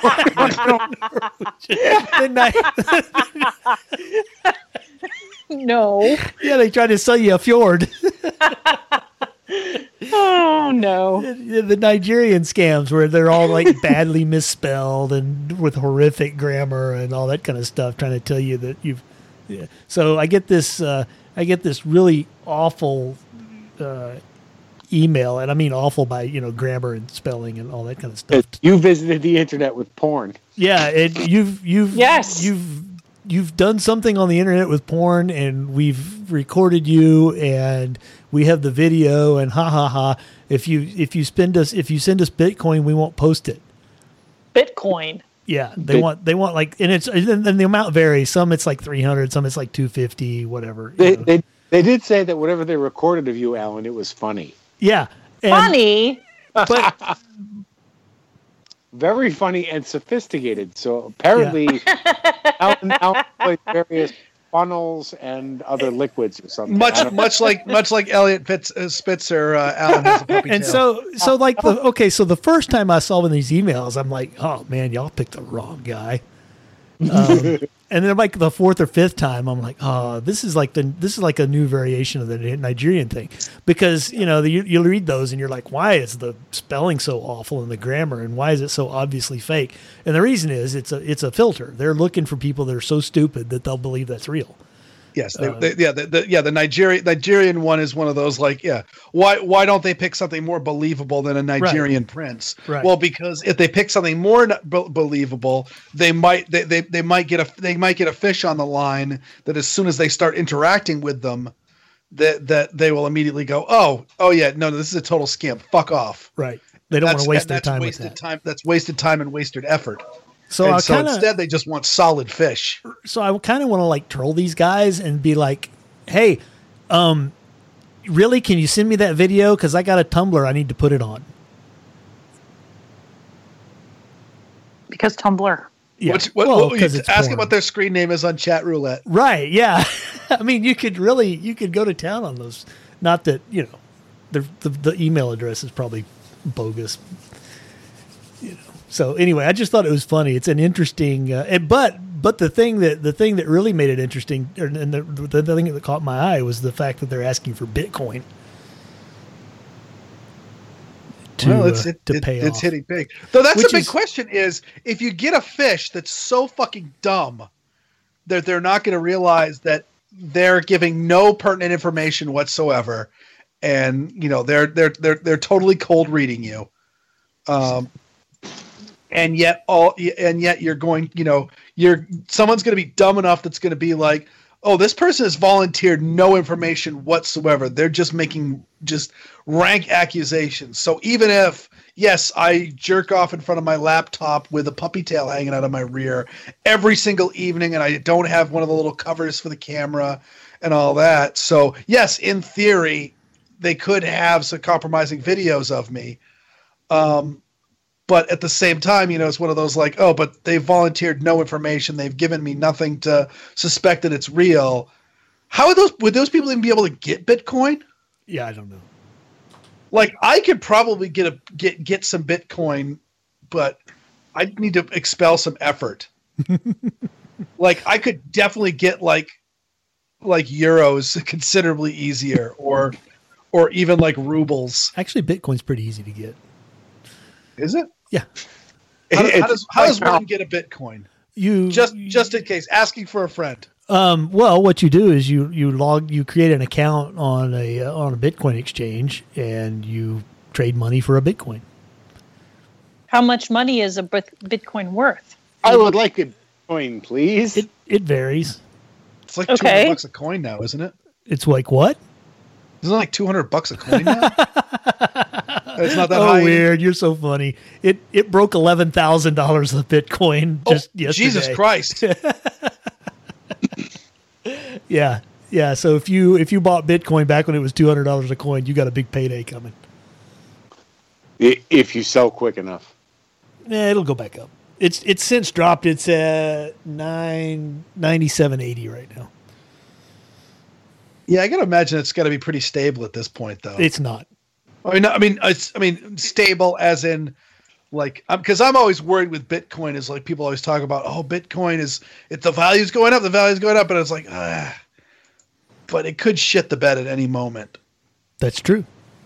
the Ni- No. yeah, they try to sell you a fjord. Oh no. The Nigerian scams where they're all like badly misspelled and with horrific grammar and all that kind of stuff, trying to tell you that you've. Yeah. So I get this, uh, I get this really awful uh, email, and I mean awful by you know grammar and spelling and all that kind of stuff. You visited the internet with porn. Yeah, and you've you've Yes. you've you've done something on the internet with porn, and we've recorded you, and we have the video, and ha ha ha. If you if you spend us if you send us Bitcoin, we won't post it. Bitcoin. Yeah, they Bit- want they want like, and it's and the amount varies. Some it's like three hundred, some it's like two fifty, whatever. you They, know. they they did say that whatever they recorded of you, Alan, it was funny. yeah, and, Funny. but Very funny and sophisticated. So apparently, Alan, Alan played various funnels and other liquids or something. I Much don't- much like much like Elliot Pitts, uh, Spitzer, uh, Alan has a puppy and tail. so so like the okay, so the first time I saw one of these emails, I'm like, oh man, y'all picked the wrong guy. Um, and then like the fourth or fifth time, I'm like, oh, this is like the this is like a new variation of the Nigerian thing, because you know the, you you read those and you're like, why is the spelling so awful and the grammar, and why is it so obviously fake? And the reason is it's a it's a filter. They're looking for people that are so stupid that they'll believe that's real. Yes, they, Uh, they, yeah, the, the, yeah. The Nigerian Nigerian one is one of those like, yeah. Why why don't they pick something more believable than a Nigerian prince? Right. Well, because if they pick something more n- be- believable, they might they, they they might get a they might get a fish on the line that as soon as they start interacting with them, that that they will immediately go, oh oh yeah, no, this is a total scam. Fuck off. Right. They don't want That's- to waste that- their that's time with wasted that. time. That's wasted time and wasted effort. So and I so kinda, instead they just want solid fish. so I kind of want to like troll these guys and be like, hey, um, really, can you send me that video? Because I got a Tumblr I need to put it on. Because Tumblr. Yeah. What's, what, well, what, you 'cause it's ask them porn. what their screen name is on chat roulette. Right. Yeah. I mean, you could really, you could go to town on those. Not that, you know, the, the, the email address is probably bogus. You know. So anyway, I just thought it was funny. It's an interesting, uh, and, but, but the thing that, the thing that really made it interesting and the, the, the thing that caught my eye was the fact that they're asking for Bitcoin. To, well, it's, uh, it, to it, pay it's off. hitting big. Though that's Which the big is- question is, if you get a fish that's so fucking dumb that they're not going to realize that they're giving no pertinent information whatsoever, and you know they're they're they're they're totally cold reading you, um, and yet all and yet you're going, you know, you're someone's going to be dumb enough that's going to be like, oh, this person has volunteered no information whatsoever. They're just making just rank accusations. So even if, yes, I jerk off in front of my laptop with a puppy tail hanging out of my rear every single evening, and I don't have one of the little covers for the camera and all that. So yes, in theory, they could have some compromising videos of me. Um, But at the same time, you know, it's one of those like, oh, but they've volunteered no information. They've given me nothing to suspect that it's real. How would those would those people even be able to get Bitcoin? Yeah, I don't know. Like, I could probably get a get get some Bitcoin, but I need to expel some effort. Like, I could definitely get like like euros considerably easier, or or even like rubles. Actually, Bitcoin's pretty easy to get. Is it? Yeah. How, It's how does how like does how- one get a Bitcoin? You Just just in case, asking for a friend. Um, well, what you do is you, you log, you create an account on a, uh, on a Bitcoin exchange and you trade money for a Bitcoin. How much money is a bit- Bitcoin worth? I would like a coin, please. It, it varies. It's like two hundred Okay. bucks a coin now, isn't it? It's like what? Isn't it like two hundred bucks a coin now? It's not that Oh, high. weird. You're so funny. It, it broke eleven thousand dollars of Bitcoin Oh, just yesterday. Jesus Christ. Yeah. Yeah. So if you, if you bought Bitcoin back when it was two hundred dollars a coin, you got a big payday coming. I- If you sell quick enough. Yeah, it'll go back up. It's, it's since dropped. It's at nine ninety-seven eighty right now. Yeah, I got to imagine it's got to be pretty stable at this point, though. It's not. I mean, I mean, it's, I mean, stable as in, like, because I'm, I'm always worried with Bitcoin. Is like people always talk about, oh, Bitcoin is, if the value's going up, the value's going up, and it's like, ah, but it could shit the bed at any moment. That's true.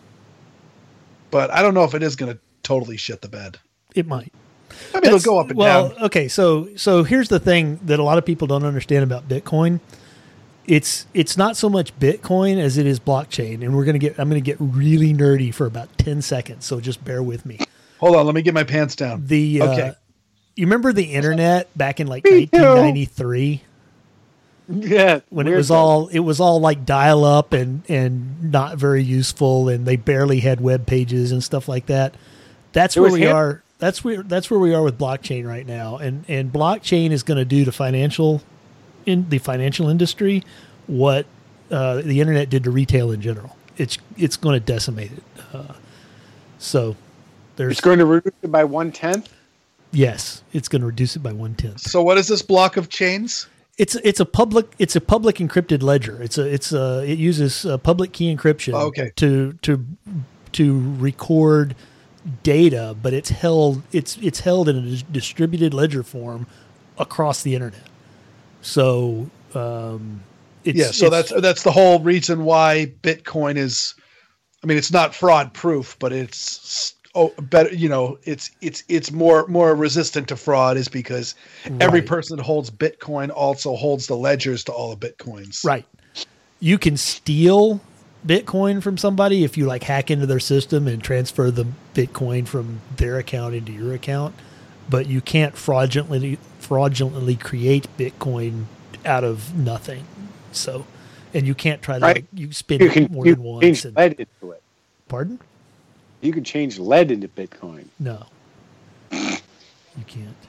But I don't know if it is going to totally shit the bed. It might. I mean, it'll That's- go up and well, down. okay, so so here's the thing that a lot of people don't understand about Bitcoin. It's it's not so much Bitcoin as it is blockchain, and we're gonna get I'm gonna get really nerdy for about ten seconds. So just bear with me. Hold on, let me get my pants down. The uh, Okay. you remember the internet back in like Me too. nineteen ninety-three Yeah. when it weird was though. all it was all like dial up and and not very useful, and they barely had web pages and stuff like that. That's It where was we hip. are. That's where that's where we are with blockchain right now, and and blockchain is going to do to financial in the financial industry what uh, the internet did to retail in general. It's it's going to decimate it. Uh, so there's It's going to reduce it by one tenth. yes, it's going to reduce it by one tenth. So what is this block of chains? It's it's a public it's a public encrypted ledger. It's a it's a it uses uh public key encryption Oh, okay. to to to record data, but it's held it's it's held in a dis- distributed ledger form across the internet. So um, it's, yeah, so it's- that's that's the whole reason why Bitcoin is. I mean, it's not fraud proof, but it's oh better. You know, it's it's it's more more resistant to fraud is because every Right. person that holds Bitcoin also holds the ledgers to all the Bitcoins. right. You can steal Bitcoin from somebody if you like hack into their system and transfer the Bitcoin from their account into your account, but you can't fraudulently fraudulently create Bitcoin out of nothing. So, and you can't try to Right. like, you spend You it can more you than can once. change And, lead into it. pardon? You can change lead into Bitcoin. No, you can't.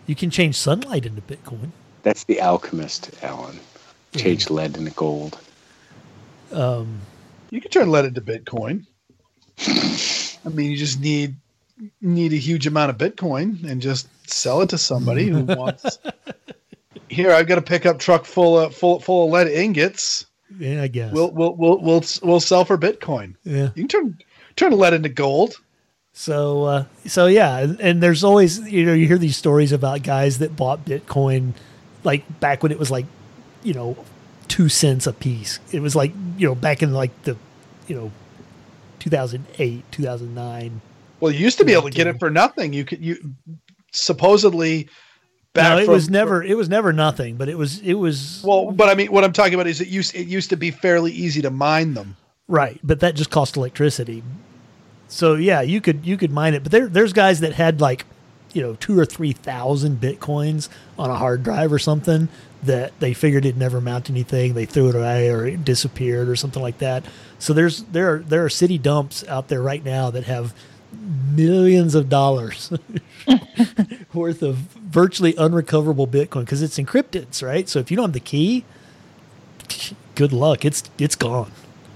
You can change sunlight into Bitcoin. That's the alchemist, Alan. Change mm. lead into gold. Um, you can turn lead into Bitcoin. I mean, you just need need a huge amount of Bitcoin and just sell it to somebody who wants. Here, I've got a pickup truck full of full full of lead ingots. Yeah, I guess we'll we'll we'll we'll, we'll sell for Bitcoin. Yeah, you can turn turn lead into gold. So, uh, so yeah, and there's always, you know, you hear these stories about guys that bought Bitcoin, like back when it was like, you know, two cents a piece. It was like, you know, back in like the, you know, two thousand eight, two thousand nine. Well, you used to be able to get it for nothing. You could, you supposedly. Back no, it from, was never. It was never nothing. But it was. It was. Well, but I mean, what I'm talking about is it used. It used to be fairly easy to mine them. Right, but that just cost electricity. So yeah, you could you could mine it, but there there's guys that had like, you know, two or three thousand bitcoins on a hard drive or something that they figured it'd never amount to anything. They threw it away or it disappeared or something like that. So there's there are there are city dumps out there right now that have millions of dollars worth of virtually unrecoverable Bitcoin because it's encrypted, right? So if you don't have the key, good luck. It's it's gone.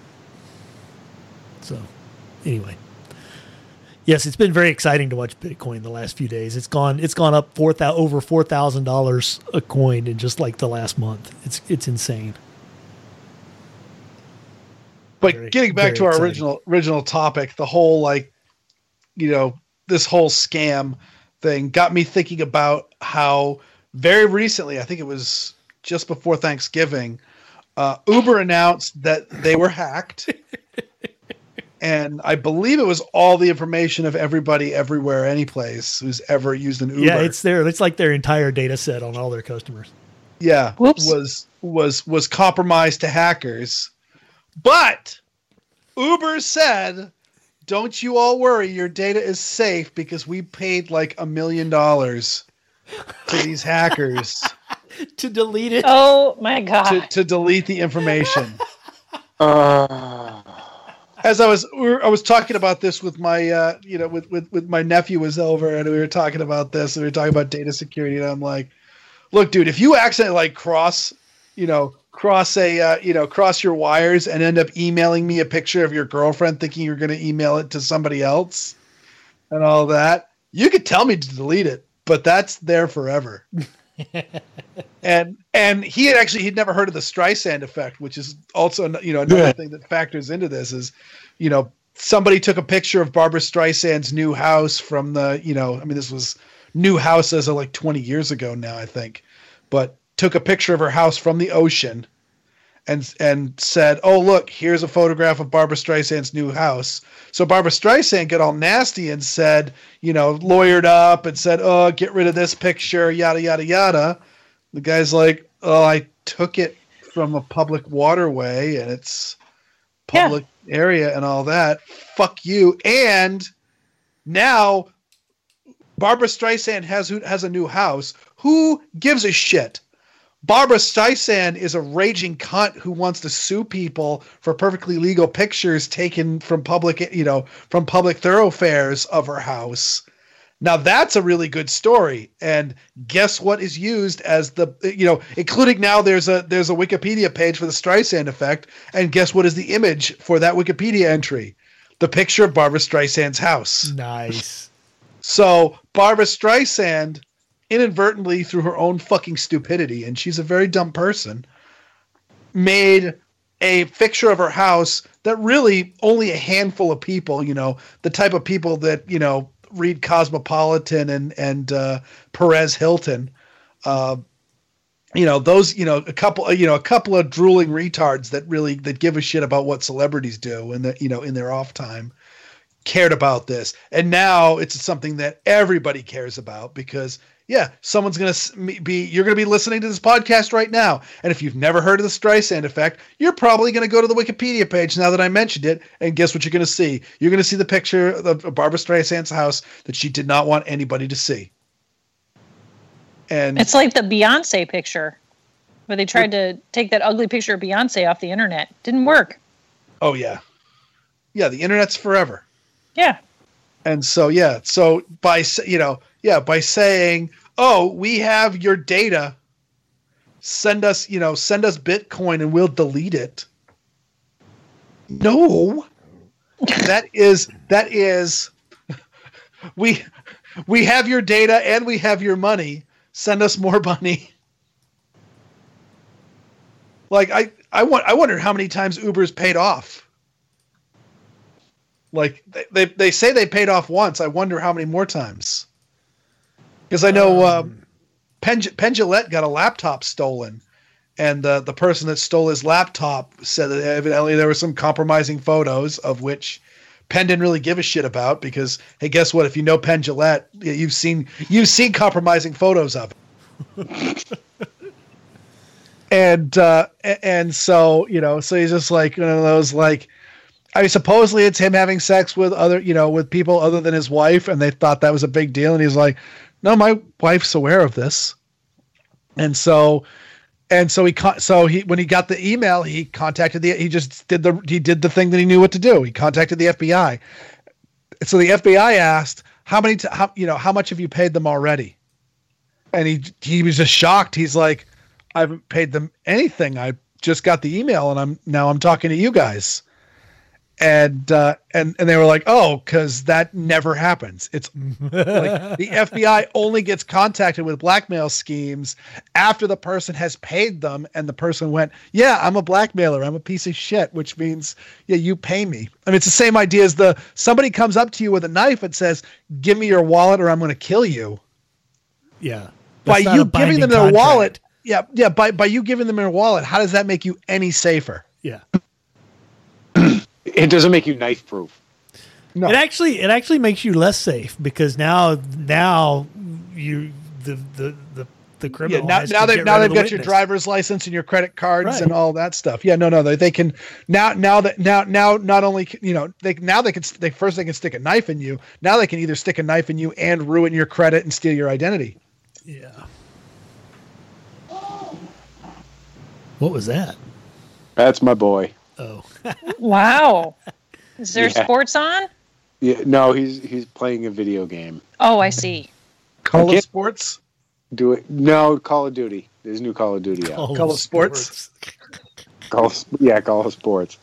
So anyway. Yes, it's been very exciting to watch Bitcoin the last few days. It's gone. It's gone up four thousand over four thousand dollars a coin in just like the last month. It's it's insane. But very, getting back to our exciting. original original topic, the whole like, you know, this whole scam thing got me thinking about how very recently, I think it was just before Thanksgiving, uh, Uber announced that they were hacked. And I believe it was all the information of everybody, everywhere, any place who's ever used an Uber. Yeah, it's their, it's like their entire data set on all their customers. Yeah, Whoops. was was was compromised to hackers. But Uber said, "Don't you all worry, your data is safe because we paid like a million dollars to these hackers to delete it." Oh my god! To, to delete the information. Uh, As I was, I was talking about this with my, uh, you know, with, with, with my nephew was over, and we were talking about this, and we were talking about data security, and I'm like, look, dude, if you accidentally like cross, you know, cross a, uh, you know, cross your wires and end up emailing me a picture of your girlfriend, thinking you're going to email it to somebody else, and all that, you could tell me to delete it, but that's there forever. and and he had actually he'd never heard of the Streisand effect, which is also, you know, another yeah. thing that factors into this is, you know, somebody took a picture of Barbara Streisand's new house from the, you know, I mean, this was new house as of like twenty years ago now, I think, but took a picture of her house from the ocean and and said, oh, look, here's a photograph of Barbara Streisand's new house. So Barbara Streisand got all nasty and said, you know, lawyered up and said, oh, get rid of this picture, yada, yada, yada. The guy's like, oh, I took it from a public waterway and it's public yeah. area and all that. Fuck you. And now Barbara Streisand has has a new house. Who gives a shit? Barbara Streisand is a raging cunt who wants to sue people for perfectly legal pictures taken from public, you know, from public thoroughfares of her house. Now that's a really good story. And guess what is used as the, you know, including now there's a there's a Wikipedia page for the Streisand effect. And guess what is the image for that Wikipedia entry? The picture of Barbara Streisand's house. Nice. So Barbara Streisand, inadvertently through her own fucking stupidity, and she's a very dumb person, made a picture of her house that really only a handful of people, you know, the type of people that, you know, read Cosmopolitan and, and uh, Perez Hilton, uh, you know, those, you know, a couple, you know, a couple of drooling retards that really, that give a shit about what celebrities do and that, you know, in their off time, cared about this. And now it's something that everybody cares about because yeah, someone's going to be, you're going to be listening to this podcast right now. And if you've never heard of the Streisand effect, you're probably going to go to the Wikipedia page now that I mentioned it. And guess what you're going to see? You're going to see the picture of Barbara Streisand's house that she did not want anybody to see. And it's like the Beyonce picture where they tried to take that ugly picture of Beyonce off the internet. Didn't work. Oh yeah. Yeah. The internet's forever. Yeah. And so, yeah, so by, you know, yeah, by saying, oh, we have your data. Send us, you know, send us Bitcoin and we'll delete it. No, that is, that is, we, we have your data and we have your money. Send us more money. Like I, I want, I wonder how many times Uber's paid off. Like they, they, they say they paid off once. I wonder how many more times. Because I know um, um, Penn, Penn Jillette got a laptop stolen, and uh, the person that stole his laptop said that evidently there were some compromising photos of which Penn didn't really give a shit about. Because hey, guess what? If you know Penn Jillette, you've seen you've seen compromising photos of it. And uh, and so you know, so he's just like one of those like, I mean, supposedly it's him having sex with other you know with people other than his wife, and they thought that was a big deal, and he's like, no, my wife's aware of this, and so and so he con- so he when he got the email, he contacted the he just did the he did the thing that he knew what to do. He contacted the F B I. So the F B I asked, how many t- how you know how much have you paid them already? And he he was just shocked. He's like, I haven't paid them anything. I just got the email and I'm now I'm talking to you guys. And, uh, and, and they were like, oh, cause that never happens. It's like the F B I only gets contacted with blackmail schemes after the person has paid them. And the person went, yeah, I'm a blackmailer. I'm a piece of shit, which means, yeah, you pay me. I mean, it's the same idea as the, somebody comes up to you with a knife and says, give me your wallet or I'm going to kill you. Yeah. By you giving them their wallet. Yeah. Yeah. By, by you giving them their wallet, how does that make you any safer? Yeah. It doesn't make you knife proof. No. It actually it actually makes you less safe because now now you the the the, the criminal yeah, now, now they now they've the got witness. Your driver's license and your credit cards right. and all that stuff. Yeah, no, no, they, they can now now that now now not only you know they now they can they first they can stick a knife in you. Now they can either stick a knife in you and ruin your credit and steal your identity. Yeah. What was that? That's my boy. Oh. Wow. Is there yeah. sports on? Yeah, no, he's he's playing a video game. Oh, I see. Call of Sports? Do it. No, Call of Duty. There's new Call of Duty out. Call, Call of Sports? Call of, yeah, Call of Sports.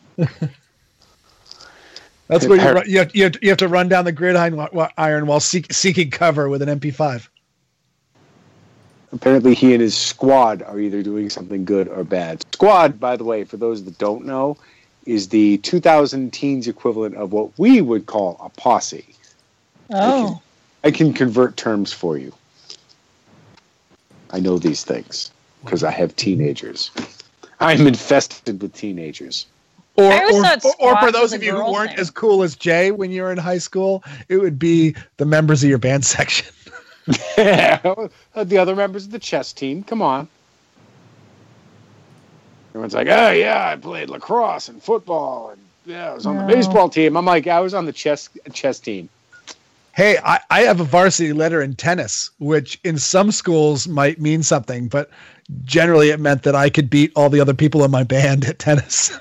That's where you, run, you, have, you, have to, you have to run down the gridiron while seek, seeking cover with an M P five. Apparently he and his squad are either doing something good or bad. Squad, by the way, for those that don't know, is the two thousand teens equivalent of what we would call a posse. Oh. I can, I can convert terms for you. I know these things because I have teenagers. I'm infested with teenagers. Or, or, or for those of you who weren't thing. as cool as Jay when you were in high school, it would be the members of your band section. Yeah, the other members of the chess team. Come on. Everyone's like, oh, yeah, I played lacrosse and football. And yeah, I was on no. the baseball team. I'm like, I was on the chess chess team. Hey, I, I have a varsity letter in tennis, which in some schools might mean something, but generally it meant that I could beat all the other people in my band at tennis.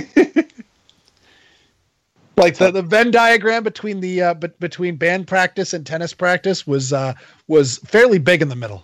Like the, the Venn diagram between the uh, but between band practice and tennis practice was uh, was fairly big in the middle.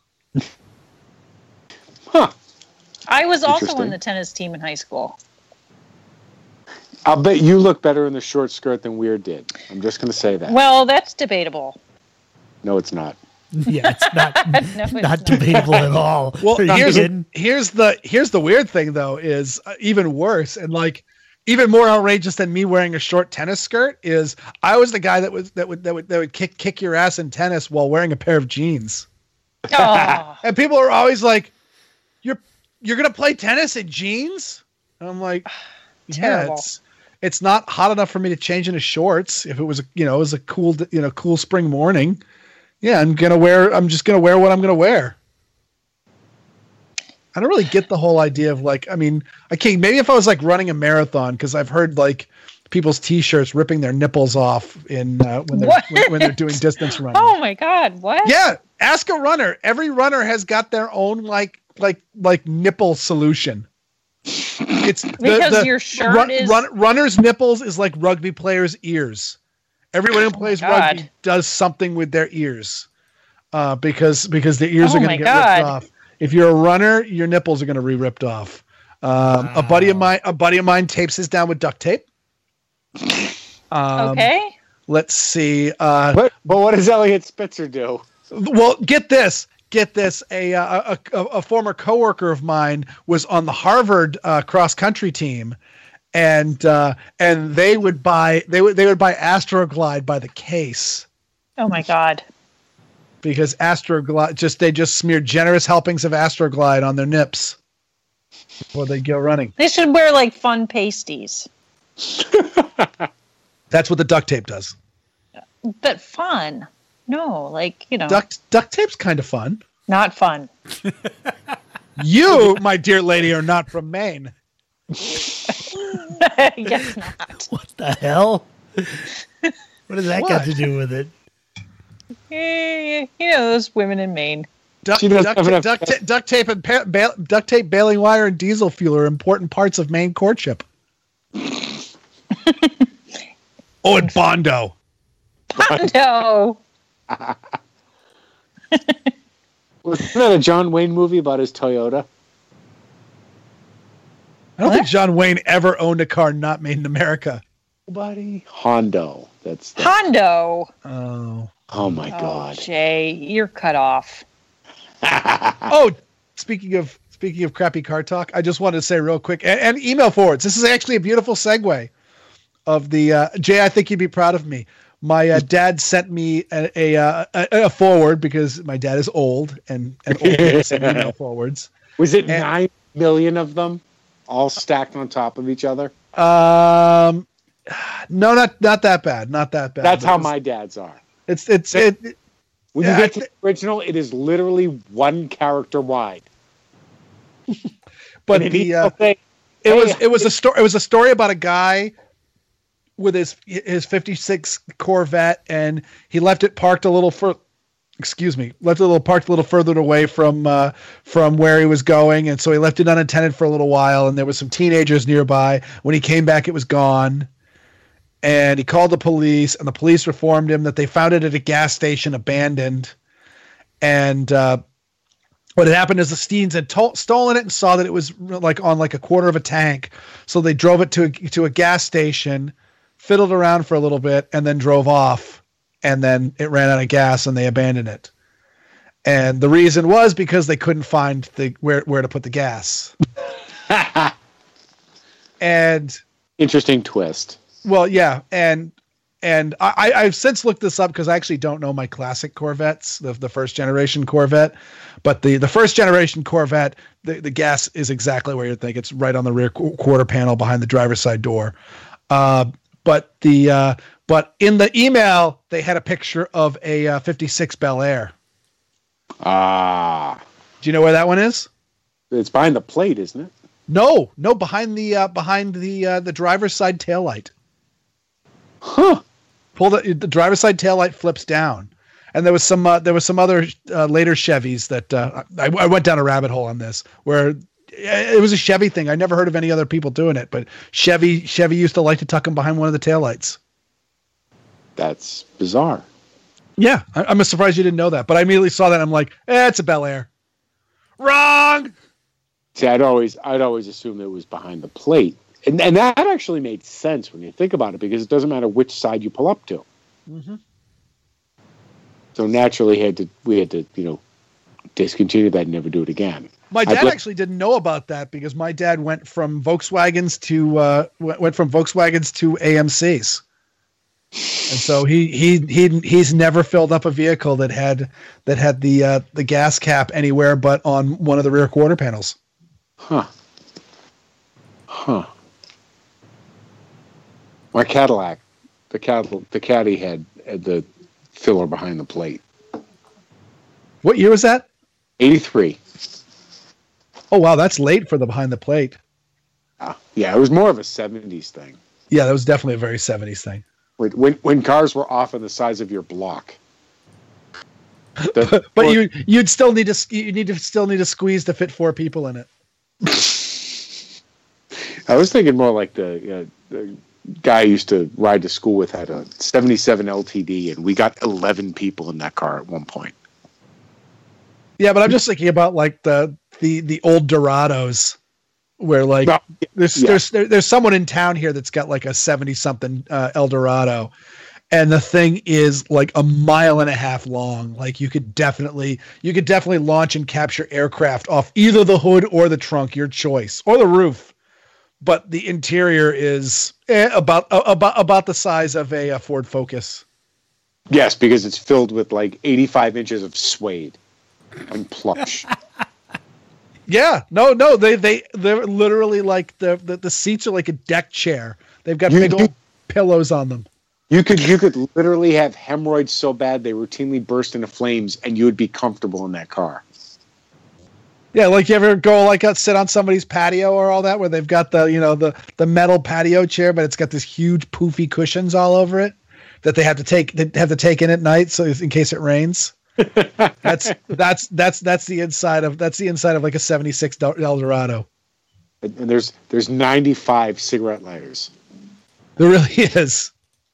Huh. I was also on the tennis team in high school. I'll bet you look better in the short skirt than Weird did. I'm just going to say that. Well, that's debatable. No, it's not. Yeah, it's not no, it's not, not debatable at all. Well, here's, here's the here's the weird thing though is uh, even worse and like. Even more outrageous than me wearing a short tennis skirt is I was the guy that was that would that would that would kick kick your ass in tennis while wearing a pair of jeans. Oh. And people are always like, "You're you're gonna play tennis in jeans?" And I'm like, "Yeah, it's it's not hot enough for me to change into shorts. If it was a you know it was a cool you know cool spring morning, yeah, I'm gonna wear I'm just gonna wear what I'm gonna wear." I don't really get the whole idea of like, I mean, okay, maybe if I was like running a marathon, because I've heard like people's t-shirts ripping their nipples off in uh, when they're when, when they're doing distance running. Oh my God, what? Yeah, ask a runner. Every runner has got their own like like like nipple solution. It's the, because the your shirt run, is run, runner's nipples is like rugby players' ears. Everyone who plays oh rugby does something with their ears. uh, because because the ears Oh are going my to get God. ripped off. If you're a runner, your nipples are going to be ripped off. Um, Wow. A buddy of mine, a buddy of mine, tapes his down with duct tape. Um, Okay. Let's see. Uh, But but what does Elliot Spitzer do? well, get this. Get this. A, uh, a, a, a former coworker of mine was on the Harvard uh, cross country team, and uh, and they would buy they would they would buy Astroglide by the case Oh my God. because Astroglide just they just smeared generous helpings of Astroglide on their nips before they go running. They should wear like fun pasties. That's what the duct tape does. But fun. No, like, you know, Duct duct tape's kind of fun. not fun. You, my dear lady, are not from Maine. I guess not. What the hell? What does that got What? to do with it? Eh, You know, those women in Maine. Duct, She doesn't duct, have enough- duct, ta- duct tape and pa- ba- duct tape, baling wire, and diesel fuel are important parts of Maine courtship. Oh, and Bondo. No. Wasn't that a John Wayne movie about his Toyota? I don't What? think John Wayne ever owned a car not made in America. Nobody. Hondo. That's the, Hondo. Oh. oh my Oh, God. Jay, you're cut off. Oh, speaking of speaking of crappy car talk, I just wanted to say real quick, and, and email forwards. This is actually a beautiful segue of the uh, Jay. I think you'd be proud of me. My uh, dad sent me a a, uh, a a forward because my dad is old and and old people send email forwards. Was it And- nine million of them, all stacked on top of each other? Um, no, not not that bad, not that bad. That's But how it's- my dads are. It's it's it. it- When Yeah, you I get to the original, it is literally one character wide. but And the he'll uh, say, it was "Hey, it was a story. It was a story about a guy with his his fifty-six Corvette, and he left it parked a little fur. Excuse me, left it a little parked a little further away from uh, from where he was going, and so he left it unattended for a little while. And there was some teenagers nearby. When he came back, it was gone. And he called the police, and the police informed him that they found it at a gas station abandoned. And uh, what had happened is the Steens had to- stolen it and saw that it was like on like a quarter of a tank. So they drove it to a, to a gas station, fiddled around for a little bit, and then drove off. And then it ran out of gas, and they abandoned it. And the reason was because they couldn't find the where where to put the gas. And interesting twist. well, yeah, and and I, I've since looked this up because I actually don't know my classic Corvettes, the, the first generation Corvette, but the, the first generation Corvette, the, the gas is exactly where you think. It's right on the rear qu- quarter panel behind the driver's side door. Uh, but the uh, but in the email they had a picture of a uh, fifty-six Bel Air. Ah, Do you know where that one is? it's behind the plate, isn't it? No, no, behind the uh, behind the uh, the driver's side taillight. Huh. Pull the the driver's side taillight flips down, and there was some uh, there was some other uh, later Chevys that uh, I, I went down a rabbit hole on this where it was a Chevy thing. I never heard of any other people doing it, but Chevy Chevy used to like to tuck them behind one of the taillights. That's bizarre. Yeah, I, I'm surprised you didn't know that, but I immediately saw that. And I'm like, eh, it's a Bel Air. Wrong. See, I'd always, I'd always assumed it was behind the plate, and and that actually made sense when you think about it, because it doesn't matter which side you pull up to. Mm-hmm. So naturally, had to we had to, you know, discontinue that and never do it again. My I dad bl- actually didn't know about that because my dad went from Volkswagens to uh, w- went from Volkswagens to A M Cs, and so he he he he's never filled up a vehicle that had that had the uh, the gas cap anywhere but on one of the rear quarter panels. Huh. Huh. My Cadillac, the Cad, the Caddy had, had the filler behind the plate. What year was that? eighty-three. Oh wow, that's late for the behind the plate. Ah, yeah, it was more of a seventies thing. Yeah, that was definitely a very seventies thing. When, when, when cars were often the size of your block. The- But you you'd still need to you need to still need to squeeze to fit four people in it. I was thinking more like the, uh, the guy I used to ride to school with had a seventy-seven L T D, and we got eleven people in that car at one point. Yeah, but I'm just thinking about like the the the old Dorados, where like No, there's yeah. there's there, there's someone in town here that's got like a seventy something uh, Eldorado, and the thing is like a mile and a half long. Like you could definitely you could definitely launch and capture aircraft off either the hood or the trunk, your choice, or the roof. But the interior is eh, about uh, about about the size of a, a Ford Focus. Yes, because it's filled with like eighty-five inches of suede and plush. Yeah, no, no, they they they're literally like the the, the seats are like a deck chair. They've got You big do- old pillows on them. You could you could literally have hemorrhoids so bad they routinely burst into flames, and you would be comfortable in that car. Yeah, like you ever go like out sit on somebody's patio or all that, where they've got the you know the the metal patio chair, but it's got this huge poofy cushions all over it that they have to take they have to take in at night, so in case it rains. that's that's that's that's the inside of that's the inside of like a seventy-six Eldorado. And, and there's there's ninety-five cigarette lighters. There really is.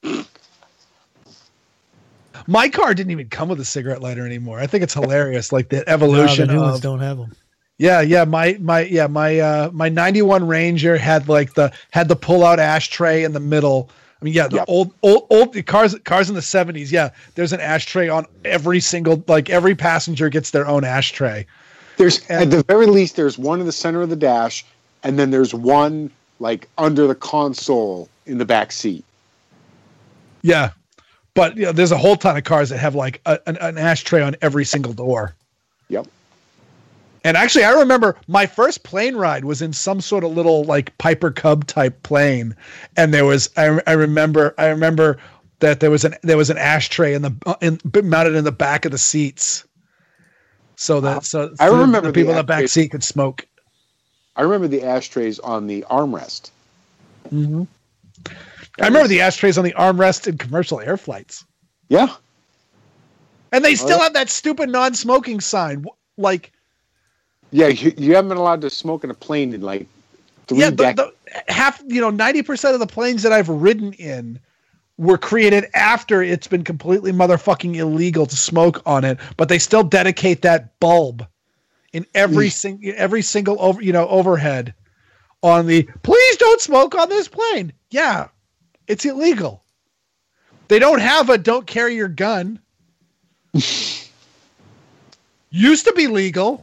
My car didn't even come with a cigarette lighter anymore. I think it's hilarious, like the No, evolution the new ones of. don't have them. Yeah, yeah, my my yeah my uh my ninety-one Ranger had like the had the pull out ashtray in the middle. I mean, yeah, the Yep. old old old cars cars in the seventies. Yeah, there's an ashtray on every single like every passenger gets their own ashtray. There's And- at the very least there's one in the center of the dash, and then there's one like under the console in the back seat. Yeah, but you know, there's a whole ton of cars that have like a, an, an ashtray on every single door. Yep. And actually, I remember my first plane ride was in some sort of little like Piper Cub type plane, and there was I, I remember I remember that there was an there was an ashtray in the uh, in mounted in the back of the seats, so that so I so remember the people the in the back ashtray- seat could smoke. I remember the ashtrays on the armrest. Mm-hmm. I remember the ashtrays on the armrest in commercial air flights, Yeah. and they still yeah. have that stupid non-smoking sign. Like, Yeah, you, you haven't been allowed to smoke in a plane in like three yeah, the, decades. the half you know ninety percent of the planes that I've ridden in were created after it's been completely motherfucking illegal to smoke on it, but they still dedicate that bulb in every Mm. sing every single over you know overhead on the please don't smoke on this plane. Yeah, it's illegal. They don't have a don't carry your gun. Used to be legal.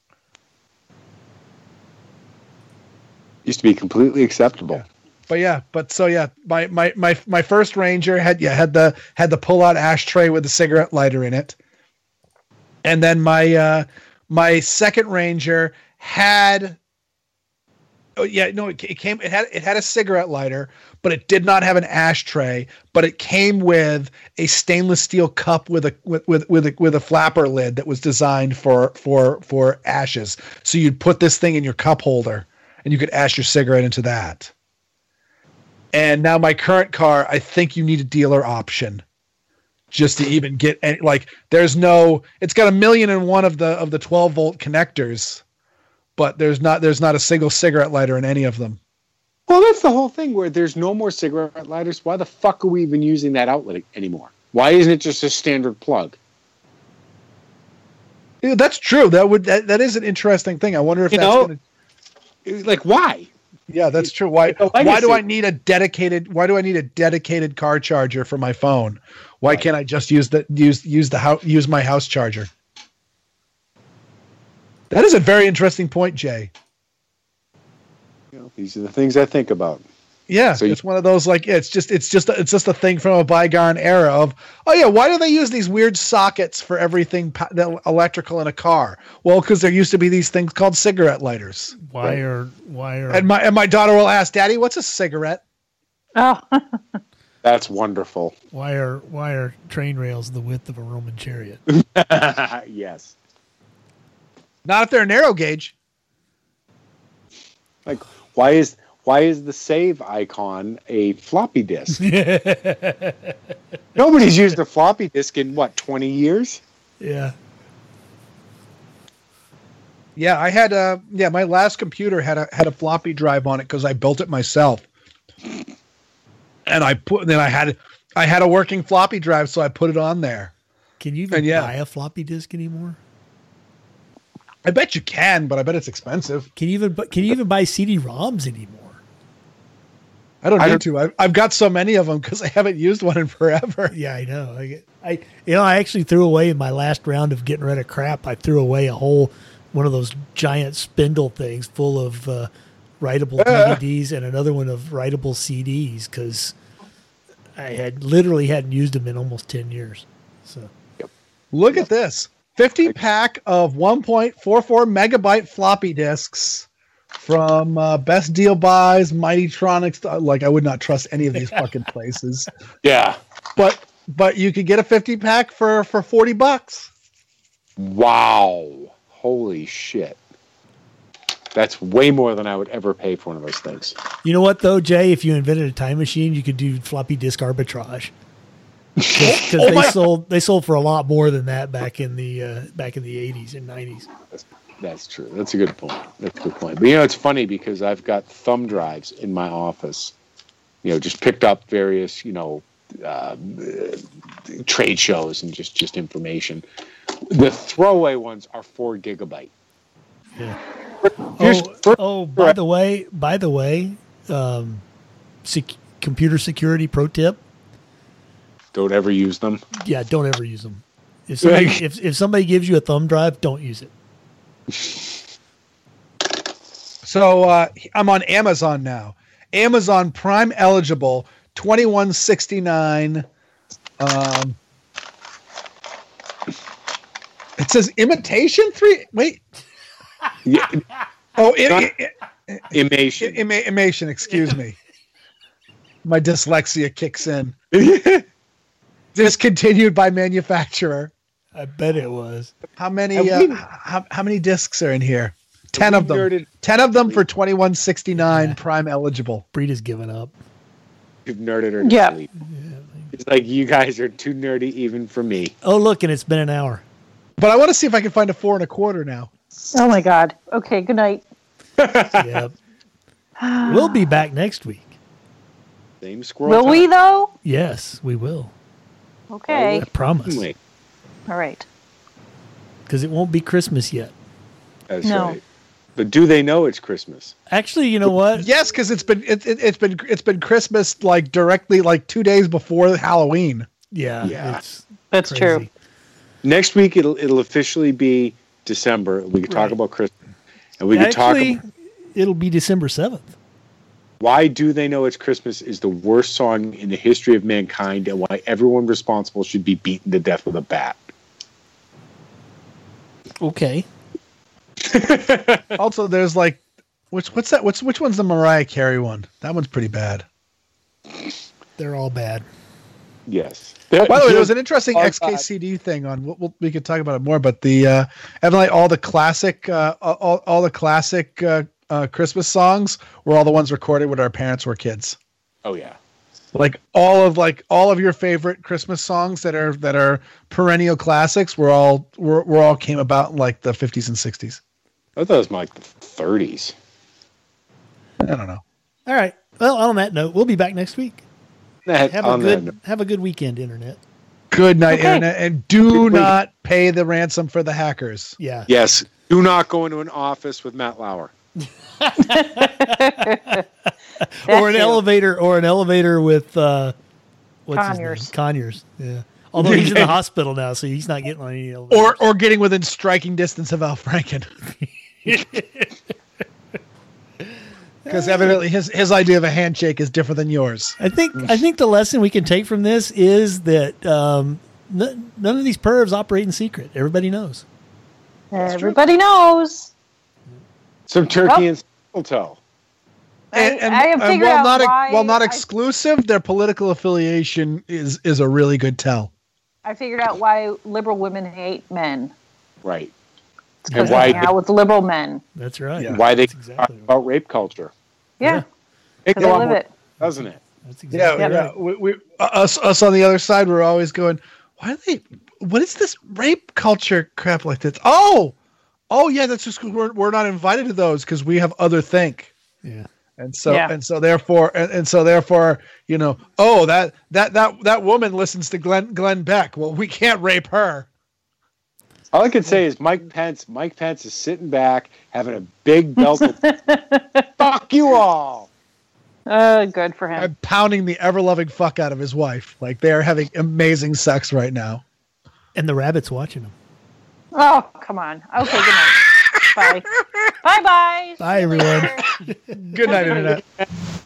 Used to be completely acceptable. But yeah, but so yeah, my my my my first Ranger had yeah had the had the pull out ashtray with the cigarette lighter in it, and then my uh, my second Ranger had oh yeah no it, it came it had it had a cigarette lighter, but it did not have an ashtray, but it came with a stainless steel cup with a with with with a, with a flapper lid that was designed for for for ashes. So you'd put this thing in your cup holder, and you could ash your cigarette into that. And now my current car, I think you need a dealer option just to even get any, like there's no, it's got a million and one of the of the twelve volt connectors, but there's not there's not a single cigarette lighter in any of them. Well, that's the whole thing where there's no more cigarette lighters. Why the fuck are we even using that outlet anymore? Why isn't it just a standard plug? Yeah, that's true. That would that, that is an interesting thing. I wonder if You that's know, gonna, Like, why? yeah, that's true. Why It's a why do legacy. I need a dedicated why do I need a dedicated car charger for my phone? Why Right. can't I just use the use use the house use my house charger? That is a very interesting point, Jay. You know, these are the things I think about. Yeah, So you- it's one of those like it's just it's just it's just a thing from a bygone era of oh yeah, why do they use these weird sockets for everything pa- that electrical in a car? Well, because there used to be these things called cigarette lighters. Why are why are And my and my daughter will ask, "Daddy, what's a cigarette?" Oh, That's wonderful. why are why are train rails the width of a Roman chariot? Yes. Not if they're narrow gauge. Like, why is why is the save icon a floppy disk? Nobody's used a floppy disk in what, twenty years? Yeah. Yeah, I had a yeah. My last computer had a had a floppy drive on it because I built it myself, and I put then I had I had a working floppy drive, so I put it on there. Can you even And yeah. buy a floppy disk anymore? I bet you can, but I bet it's expensive. Can you even bu- can you even buy C D ROMs anymore? I don't I need don't- to. I've, I've got so many of them because I haven't used one in forever. Yeah, I know. I, get- I you know I actually threw away in my last round of getting rid of crap. I threw away a whole one of those giant spindle things full of uh, writable Uh. D V Ds and another one of writable C Ds because I had literally hadn't used them in almost ten years. So Look at this fifty pack of one point four four megabyte floppy disks from uh, Best Deal Buys, Mightytronics. uh, Like, I would not trust any of these fucking places. Yeah. But but you could get a fifty pack for, for forty bucks. Wow. Holy shit. That's way more than I would ever pay for one of those things. you know what though, Jay? If you invented a time machine, you could do floppy disk arbitrage. Because Oh they my- sold they sold for a lot more than that back in the uh, back in the eighties and nineties. That's true. That's a good point. That's a good point. But you know, it's funny because I've got thumb drives in my office. You know, just picked up various, you know, uh, trade shows and just just information. The throwaway ones are four gigabyte. Yeah. Here's- Oh, first- oh, by the way, by the way, um, sec- computer security pro tip: Don't ever use them. yeah, don't ever use them. If somebody, Right. if if somebody gives you a thumb drive, don't use it. So uh, I'm on Amazon now. Amazon Prime eligible, twenty-one sixty-nine. Um, it says imitation three. Wait. Yeah, Oh, i- i- i- imation. ima- imation. Excuse me. My dyslexia kicks in. Discontinued by manufacturer. I bet it was. How many? Have Uh, we- how, how many discs are in here? Ten of them. nerded- Ten of them for twenty-one sixty-nine. Yeah. Prime eligible. Breed given up. You've nerded her to Yeah. sleep. It's like you guys are too nerdy even for me. Oh, look, and it's been an hour. But I want to see if I can find a four and a quarter now. Oh my God. Okay. Good night. Yep. We'll be back next week. Same squirrel. Will we time. though? Yes, we will. Okay. I promise. Wait, All right. Because it won't be Christmas yet. that's No. right. But do they know it's Christmas? Actually, you know what? Yes, because it's been it, it, it's been it's been Christmas like directly like two days before Halloween. Yeah, Yeah. it's That's crazy. true. Next week it'll it'll officially be December. We can talk Right. about Christmas, and we can talk Actually, about it'll be December seventh. why do they know it's Christmas is the worst song in the history of mankind, and why everyone responsible should be beaten to death with a bat. Okay. Also, there's like, which what's that? What's which one's the Mariah Carey one? That one's pretty bad. They're all bad. Yes. By the way, there was an interesting Oh, X K C D thing on. We'll, we'll, we could talk about it more, but the uh, evidently all the classic, uh, all, all the classic uh, uh, Christmas songs were all the ones recorded when our parents were kids. Oh yeah. Like all of like all of your favorite Christmas songs that are that are perennial classics were all were, were all came about in like the fifties and sixties. I thought it was more like the thirties. I don't know. All right. Well, on that note, we'll be back next week. That, Have a on that good note, have a good weekend, internet. Good night, Okay. internet, and do Good week. not pay the ransom for the hackers. Yeah. yes. Do not go into an office with Matt Lauer. or an too. elevator or an elevator with uh what's Conyers. his name? Conyers. Yeah. Although he's in the hospital now, so he's not getting on any elevator. Or or getting within striking distance of Al Franken. Because evidently his, his idea of a handshake is different than yours. I think I think the lesson we can take from this is that um, n- none of these pervs operate in secret. Everybody knows. Everybody knows. Some turkey Well- and mistletoe. I- I have figured while out not why while not I- exclusive, their political affiliation is is a really good tell. I figured out why liberal women hate men. Right. It's because And why they hang out with liberal men. That's right. Yeah. Why they That's talk exactly right. about rape culture. Yeah. Yeah. Makes Because a they lot live more, it. doesn't it? That's Yeah, exactly yeah. right. We, we us us on the other side, we're always going, why are they? What is this rape culture crap like this? Oh, oh yeah, that's just 'cause we're we're not invited to those because we have other think. Yeah. And so Yeah. and so therefore and, and so therefore, you know, oh that that that that woman listens to Glenn Glenn Beck. Well, we can't rape her. All I can say is Mike Pence. Mike Pence is sitting back, having a big belt. Of, fuck you all. Uh, good for him. I'm pounding the ever-loving fuck out of his wife. Like, they are having amazing sex right now. And the rabbit's watching him. Oh, come on. Okay, good night. Bye. Bye-bye. Bye, everyone. Good night, Internet.